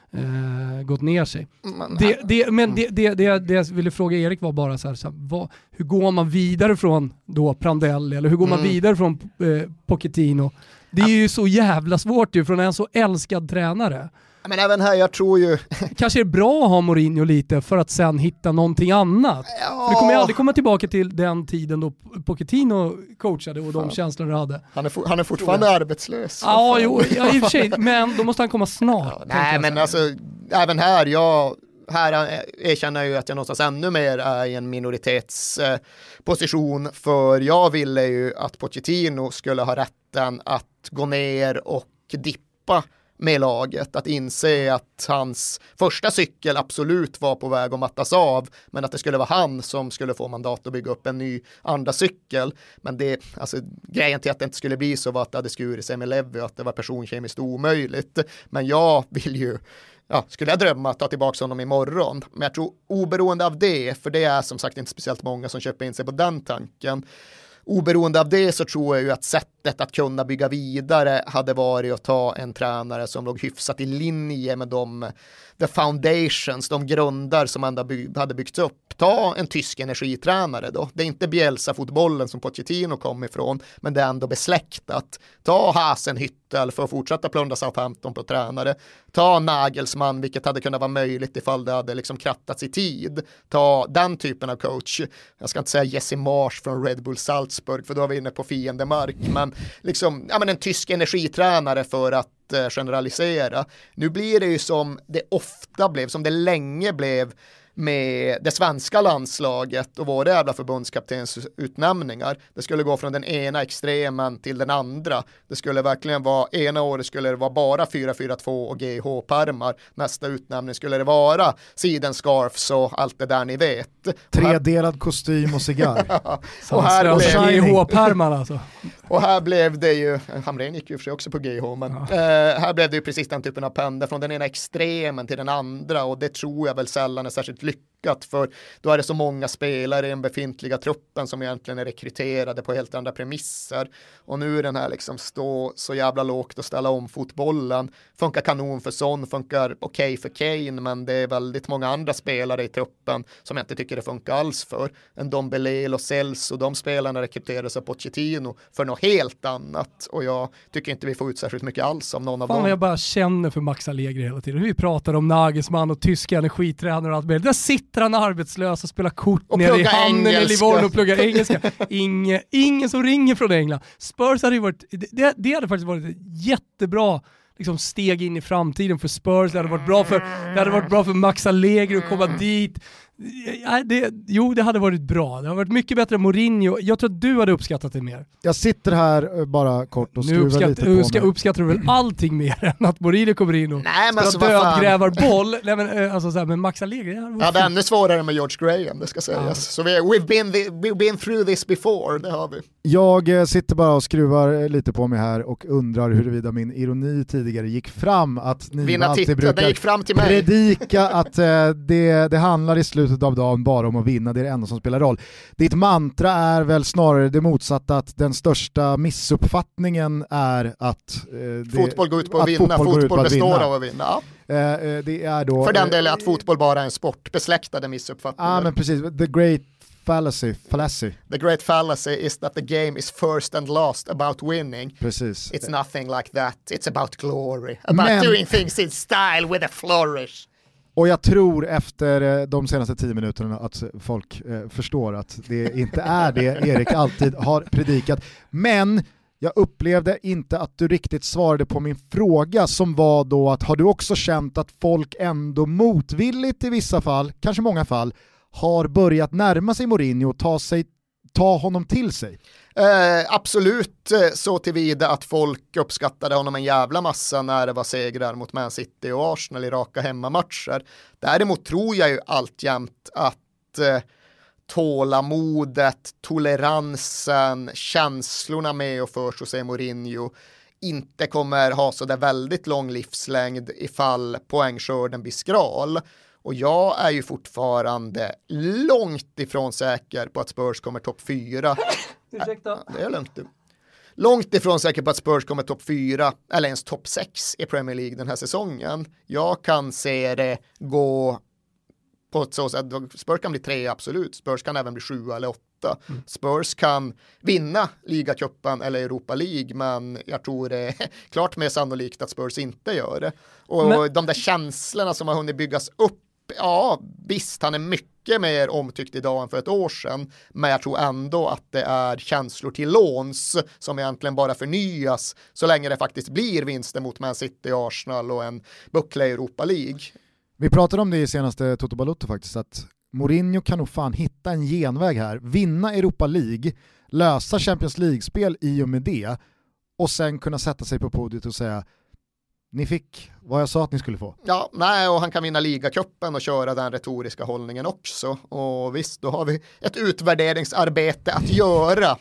eh, gått ner sig. Men det, det, men det, det, det, det jag ville fråga Erik var bara så här, så här vad, hur går man vidare från då Prandelli, eller hur går man mm. vidare från eh, Pochettino? Det är ju så jävla svårt ju från en så älskad tränare. Men även här, jag tror ju... Kanske är det bra att ha Mourinho lite för att sen hitta någonting annat. Ja. För det kommer ju aldrig komma tillbaka till den tiden då Pochettino coachade och de Fan. känslor han hade. Han är, for, han är fortfarande arbetslös. Ja, jo, ja, i och för sig. Men då måste han komma snart. Ja, nej, men alltså, även här, jag... Här erkänner jag ju att jag någonstans ännu mer är i en minoritetsposition, eh, för jag ville ju att Pochettino skulle ha rätten att gå ner och dippa med laget, att inse att hans första cykel absolut var på väg att mattas av, men att det skulle vara han som skulle få mandat att bygga upp en ny andra cykel. Men det, alltså, grejen till att det inte skulle bli så var att det hade skurit sig med Levy och att det var personkemiskt omöjligt. Men jag vill ju Ja, skulle jag drömma att ta tillbaka honom imorgon. Men jag tror oberoende av det, för det är som sagt inte speciellt många som köper in sig på den tanken. Oberoende av det så tror jag ju att sättet att kunna bygga vidare hade varit att ta en tränare som låg hyfsat i linje med de the foundations, de grunder som ändå by- hade byggts upp. Ta en tysk energitränare då. Det är inte Bielsa-fotbollen som Pochettino kom ifrån, men det är ändå besläktat. Ta Hasenhüttl för att fortsätta plundra Southampton på tränare. Ta Nagelsmann, vilket hade kunnat vara möjligt ifall det hade liksom krattats i tid. Ta den typen av coach. Jag ska inte säga Jesse Marsch från Red Bull Salzburg, för då är vi inne på fiendemark, men liksom, ja, men en tysk energitränare för att generalisera. Nu blir det ju som det ofta blev, som det länge blev med det svenska landslaget och våra jävla förbundskaptensutnämningar. Det skulle gå från den ena extremen till den andra. Det skulle verkligen vara, ena året skulle det vara bara fyra fyra två och G H-pärmar. Nästa utnämning skulle det vara sidenscarfs och allt det där ni vet. Tredelad kostym och cigarr. och här blev G H-pärmar alltså. Och här blev det ju, Hamrén gick ju för sig också på G H, men ja. eh, här blev det ju precis den typen av pendel från den ena extremen till den andra, och det tror jag väl sällan är särskilt lyckat, för då är det så många spelare i den befintliga truppen som egentligen är rekryterade på helt andra premisser, och nu är den här liksom stå så jävla lågt och ställa om fotbollen. Funkar kanon för Son, funkar okej okay för Kane, men det är väldigt många andra spelare i truppen som jag inte tycker det funkar alls för. En Dombele och Celso, och de spelarna rekryteras av Pochettino för något helt annat, och jag tycker inte vi får ut särskilt mycket alls av någon av Fan, dem. Jag bara känner för Max Allegri hela tiden. Vi pratar om Nagelsmann och tyska energitränare och allt mer. Där sitter han arbetslös och spelar kort och nere i hamnen i Livorno och pluggar engelska. Ingen, ingen som ringer från England. Spurs hade ju varit, det, det hade faktiskt varit ett jättebra liksom steg in i framtiden för Spurs. Det hade varit bra för, det hade varit bra för Max Allegri att komma dit. Ja, det, jo, det hade varit bra. Det hade varit mycket bättre än Mourinho. Jag tror att du hade uppskattat det mer. Jag sitter här bara kort och skruvar uppskatt, lite på mig. Nu uppskattar du väl allting mer än att Mourinho kommer in och Nej, men spelar dödgrävarboll. Nej, men, alltså, så här, men Max Allegri... Det ja, det är ännu svårare med George Graham, det ska sägas. Ja. Så vi, we've, been the, we've been through this before, det har vi. Jag sitter bara och skruvar lite på mig här och undrar huruvida min ironi tidigare gick fram, att ni Vinna alltid titta, brukar gick fram till mig. predika att eh, det, det handlar i slutet av dagen bara om att vinna, det är det enda som spelar roll. Ditt mantra är väl snarare det motsatta, att den största missuppfattningen är att eh, det, fotboll går ut på att, att vinna, fotboll, fotboll består vinna. av att vinna. Ja. Eh, det är då, för den delen att fotboll bara är en sport, besläktade missuppfattningar. Ja, men precis, the great fallacy, fallacy. The great fallacy is that the game is first and last about winning. Precis. It's nothing like that. It's about glory. About men, doing things in style with a flourish. Och jag tror efter de senaste tio minuterna att folk eh, förstår att det inte är det Erik alltid har predikat. Men jag upplevde inte att du riktigt svarade på min fråga, som var då att har du också känt att folk ändå motvilligt i vissa fall, kanske många fall, har börjat närma sig Mourinho och ta, sig, ta honom till sig? Eh, absolut, så tillvida att folk uppskattade honom en jävla massa när det var segrar mot Man City och Arsenal i raka hemmamatcher. Däremot tror jag ju alltjämt att eh, tålamodet, toleransen, känslorna med och för José Mourinho inte kommer ha så där väldigt lång livslängd ifall poängskörden blir skral. Och jag är ju fortfarande långt ifrån säker på att Spurs kommer topp fyra. Ursäkta. Det är lugnt du. Långt ifrån säker på att Spurs kommer topp fyra eller ens topp sex i Premier League den här säsongen. Jag kan se det gå på ett så sätt. Spurs kan bli tre, absolut. Spurs kan även bli sju eller åtta. Mm. Spurs kan vinna ligacupen eller Europa League, men jag tror det är klart mer sannolikt att Spurs inte gör det. Och men... de där känslorna som har hunnit byggas upp, ja visst, han är mycket mer omtyckt idag än för ett år sedan, men jag tror ändå att det är känslor till låns som egentligen bara förnyas så länge det faktiskt blir vinster mot Man City, Arsenal och en buckla i Europa League. Vi pratade om det i senaste Toto Balotto faktiskt, att Mourinho kan nog fan hitta en genväg här, vinna Europa League, lösa Champions League-spel i och med det, och sen kunna sätta sig på podiet och säga ni fick vad jag sa att ni skulle få. Ja, nej, och han kan vinna ligacupen och köra den retoriska hållningen också. Och visst, då har vi ett utvärderingsarbete att göra.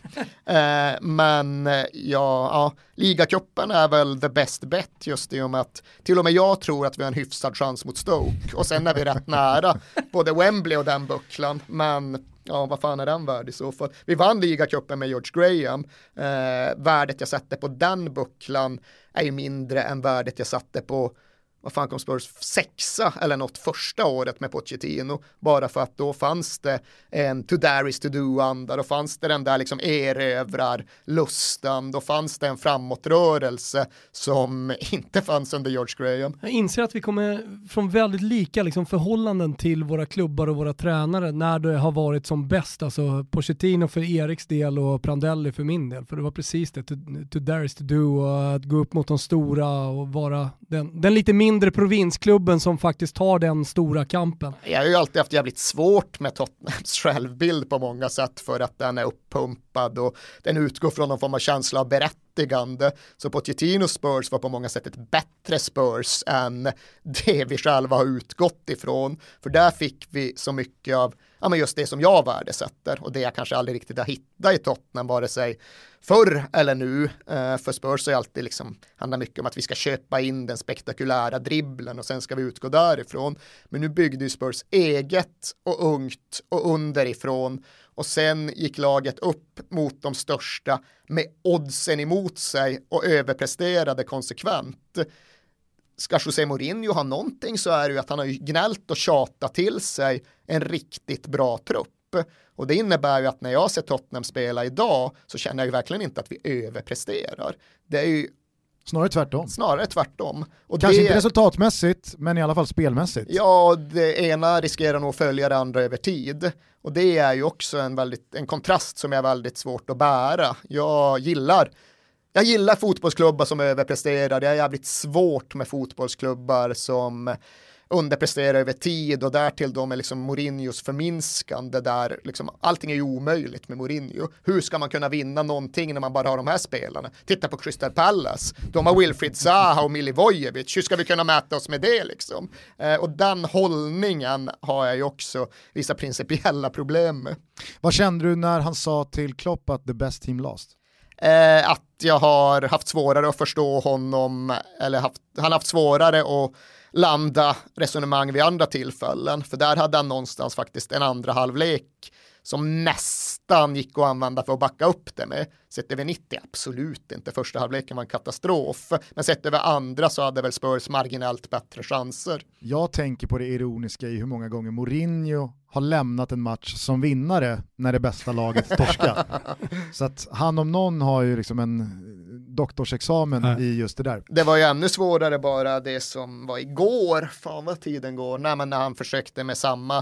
eh, men ja, ja, ligacupen är väl the best bet, just i och med att till och med jag tror att vi har en hyfsad chans mot Stoke. Och sen är vi rätt nära både Wembley och den bucklan. Men ja, vad fan är den värd i så fall? Vi vann ligacupen med George Graham. Eh, värdet jag satte på den bucklan är ju mindre än värdet jag satte på, vad fan kom Spurs, sexa eller något första året med Pochettino, bara för att då fanns det en to dare is to do-anda, då fanns det den där liksom erövrar lustan, då fanns det en framåtrörelse som inte fanns under George Graham. Jag inser att vi kommer från väldigt lika liksom förhållanden till våra klubbar och våra tränare när det har varit som bäst, alltså Pochettino för Eriks del och Prandelli för min del, för det var precis det, to, to dare is to do, och att gå upp mot de stora och vara den, den lite mindre mindre provinsklubben som faktiskt tar den stora kampen. Jag har ju alltid haft jävligt svårt med Tottenhams självbild på många sätt för att den är uppumpad och den utgår från någon form av känsla av berättigande. Så Pochettino Spurs var på många sätt ett bättre Spurs än det vi själva har utgått ifrån. För där fick vi så mycket av ja, men just det som jag värdesätter och det jag kanske aldrig riktigt har hittat i Tottenham, vare sig förr eller nu. För Spurs är alltid liksom, handlar mycket om att vi ska köpa in den spektakulära dribblen och sen ska vi utgå därifrån. Men nu byggde ju Spurs eget och ungt och underifrån och sen gick laget upp mot de största med oddsen emot sig och överpresterade konsekvent. Ska José Mourinho ha någonting så är det ju att han har gnällt och tjatat till sig en riktigt bra trupp. Och det innebär ju att när jag ser Tottenham spela idag så känner jag ju verkligen inte att vi överpresterar. Det är ju snarare tvärtom. Snarare tvärtom. Och kanske det... inte resultatmässigt, men i alla fall spelmässigt. Ja, det ena riskerar nog att följa det andra över tid. Och det är ju också en, väldigt, en kontrast som är väldigt svårt att bära. Jag gillar Jag gillar fotbollsklubbar som överpresterar. Det är jävligt svårt med fotbollsklubbar som underpresterar över tid och därtill då med liksom Mourinhos förminskande där liksom allting är ju omöjligt med Mourinho. Hur ska man kunna vinna någonting när man bara har de här spelarna? Titta på Crystal Palace. De har Wilfried Zaha och Milivojevic. Hur ska vi kunna mäta oss med det liksom? Eh, och den hållningen har jag ju också vissa principiella problem med. Vad kände du när han sa till Klopp att the best team lost? Eh, att jag har haft svårare att förstå honom eller haft, han har haft svårare att landa resonemang vid andra tillfällen, för där hade han någonstans faktiskt en andra halvlek som nästan gick att använda för att backa upp det med. Sett över nittio, absolut inte. Första halvleken var en katastrof. Men sett över andra så hade väl Spurs marginellt bättre chanser. Jag tänker på det ironiska i hur många gånger Mourinho har lämnat en match som vinnare när det bästa laget torskar. Så att han om någon har ju liksom en doktorsexamen Nej. i just det där. Det var ju ännu svårare bara det som var igår. Fan vad tiden går. Nej, men när han försökte med samma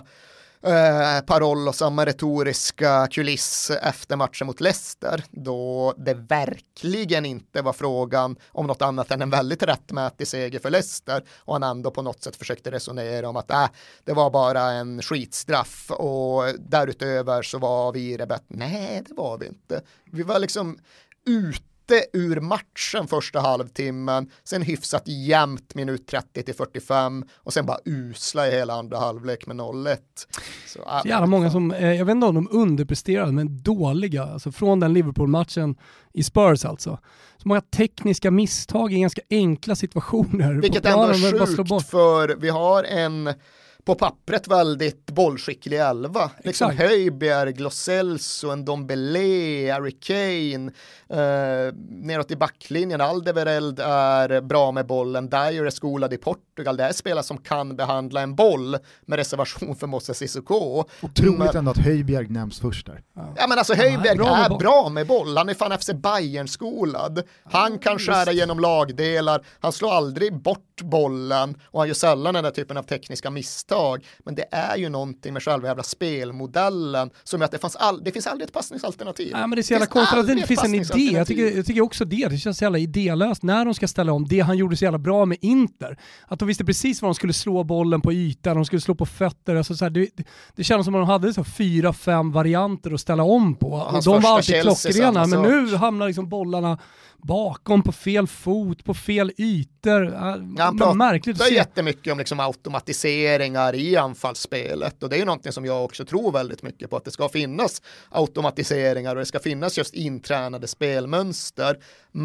Eh, paroll och samma retoriska kuliss efter matchen mot Leicester, då det verkligen inte var frågan om något annat än en väldigt rättmätig seger för Leicester, och han ändå på något sätt försökte resonera om att äh, det var bara en skitstraff och därutöver så var vi i det bättre. Nej, det var vi inte. Vi var liksom ute ur matchen första halvtimmen, sen hyfsat jämnt minut trettio till fyrtiofem och sen bara usla i hela andra halvlek med noll ett. Så, äh, så jävla många som, eh, jag vet inte om de underpresterade, men dåliga, alltså från den Liverpool-matchen i Spurs alltså. Så många tekniska misstag i ganska enkla situationer. Vilket ändå är sjukt, för vi har en på pappret väldigt bollskicklig elva. Liksom Højbjerg, Lo Celso, en Ndombele, Harry Kane, eh, neråt i backlinjen. Alderweireld är bra med bollen. Dyer är skolad i Portugal. Det är spelare som kan behandla en boll med reservation för Moses Sissoko. Otroligt men, ändå att Højbjerg nämns först där. Ja, ja men alltså Højbjerg ja, är, bra, är bra med boll. Han är fan F C Bayern-skolad. Han ja, kan skära just. genom lagdelar. Han slår aldrig bort bollen och han gör sällan den där typen av tekniska misstag. Men det är ju någonting med själva jävla spelmodellen som är att det, fanns all, det finns aldrig ett passningsalternativ. Ja, men det är så jävla konstigt att det inte finns en idé. Jag tycker, jag tycker också det. Det känns så jävla idélöst när de ska ställa om det han gjorde så jävla bra med Inter. Att de visste precis var de skulle slå bollen på ytan, de skulle slå på fötter. Alltså så här, det, det känns som att de hade så fyra, fem varianter att ställa om på. Ja, och de var alltid klockrena, men nu hamnar liksom bollarna bakom på fel fot, på fel ytor. Ja, han pratar jättemycket om liksom automatiseringar i anfallsspelet, och det är ju någonting som jag också tror väldigt mycket på, att det ska finnas automatiseringar och det ska finnas just intränade spelmönster,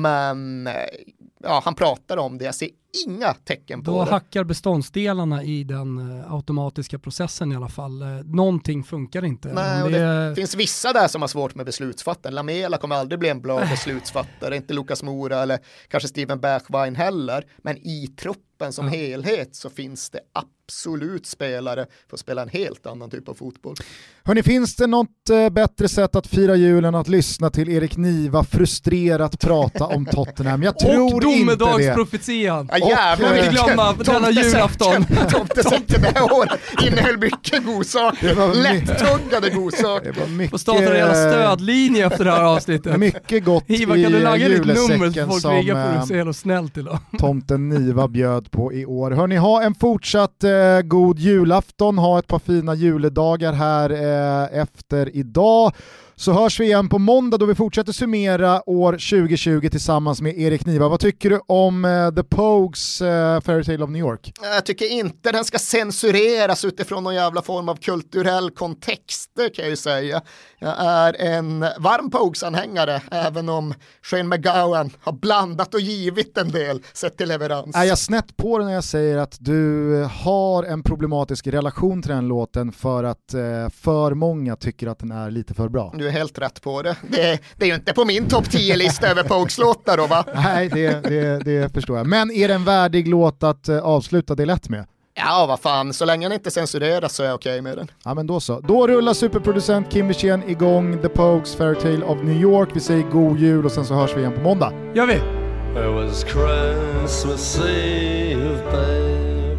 men ja, han pratar om det, jag ser inga tecken på Då det. hackar beståndsdelarna i den uh, automatiska processen i alla fall. Uh, någonting funkar inte. Nej, och det, det finns vissa där som har svårt med beslutsfattande. Lamela kommer aldrig bli en bra beslutsfattare, inte Lucas Moura eller kanske Steven Bergwijn heller, men i truppen som mm. helhet så finns det absolut spelare för att spela en helt annan typ av fotboll. Hörrni, finns det något eh, bättre sätt att fira julen att lyssna till Erik Niva frustrerat prata om Tottenham? Jag tror och inte det. domedagsprofetian. Ja, jävlar, och inte glömma denna julafton. Tomtesäcken det här året innehöll mycket godsaker. Lättuggade godsaker. Och starta en jävla stödlinje efter det här avsnittet. Mycket gott Ivar, i kan du lägga ditt nummer så julesäcken folk som ringer för att se något snällt idag. tomten Niva bjöd på i år. Hörni, ha en fortsatt eh, god julafton. Ha ett par fina juledagar här eh, efter idag. Så hörs vi igen på måndag då vi fortsätter summera år tjugo tjugo tillsammans med Erik Niva. Vad tycker du om uh, The Pogues uh, Fairy Tale of New York? Jag tycker inte den ska censureras utifrån någon jävla form av kulturell kontext, det kan jag ju säga. Jag är en varm Pogues-anhängare, även om Shane McGowan har blandat och givit en del sett till leverans. Är jag snett på det när jag säger att du har en problematisk relation till den låten för att uh, för många tycker att den är lite för bra? Du är helt rätt på det. Det, det är ju inte på min topp tio-lista över Pogues-låtar då, va? Nej, det, det, det förstår jag. Men är det en värdig låt att uh, avsluta det lätt med? Ja, vad fan. Så länge den inte censureras så är jag okej okay med den. Ja, men då så. Då rullar superproducent Kim Wirsén igång The Pogues Fairy Tale of New York. Vi säger god jul och sen så hörs vi igen på måndag. Gör vi! It was Christmas Eve, babe,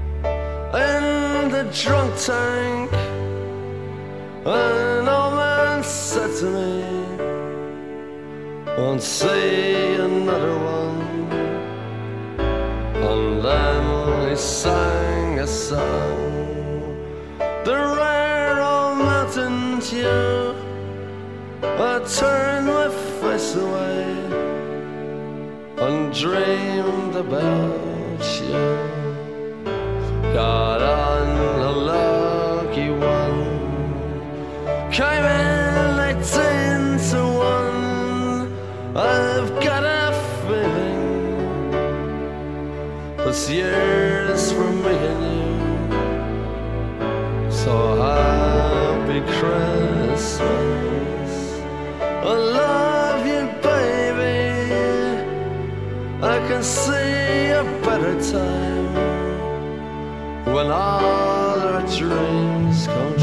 in the drunk tank. An old man said to me, won't see another one. And then he sang a song, the rare old mountain dew. I turned my face away and dreamed about you. Got on a lucky one, came in eighteen to one. I've got a feeling this year's for me and you. So happy Christmas, I love you baby. I can see a better time when all our dreams come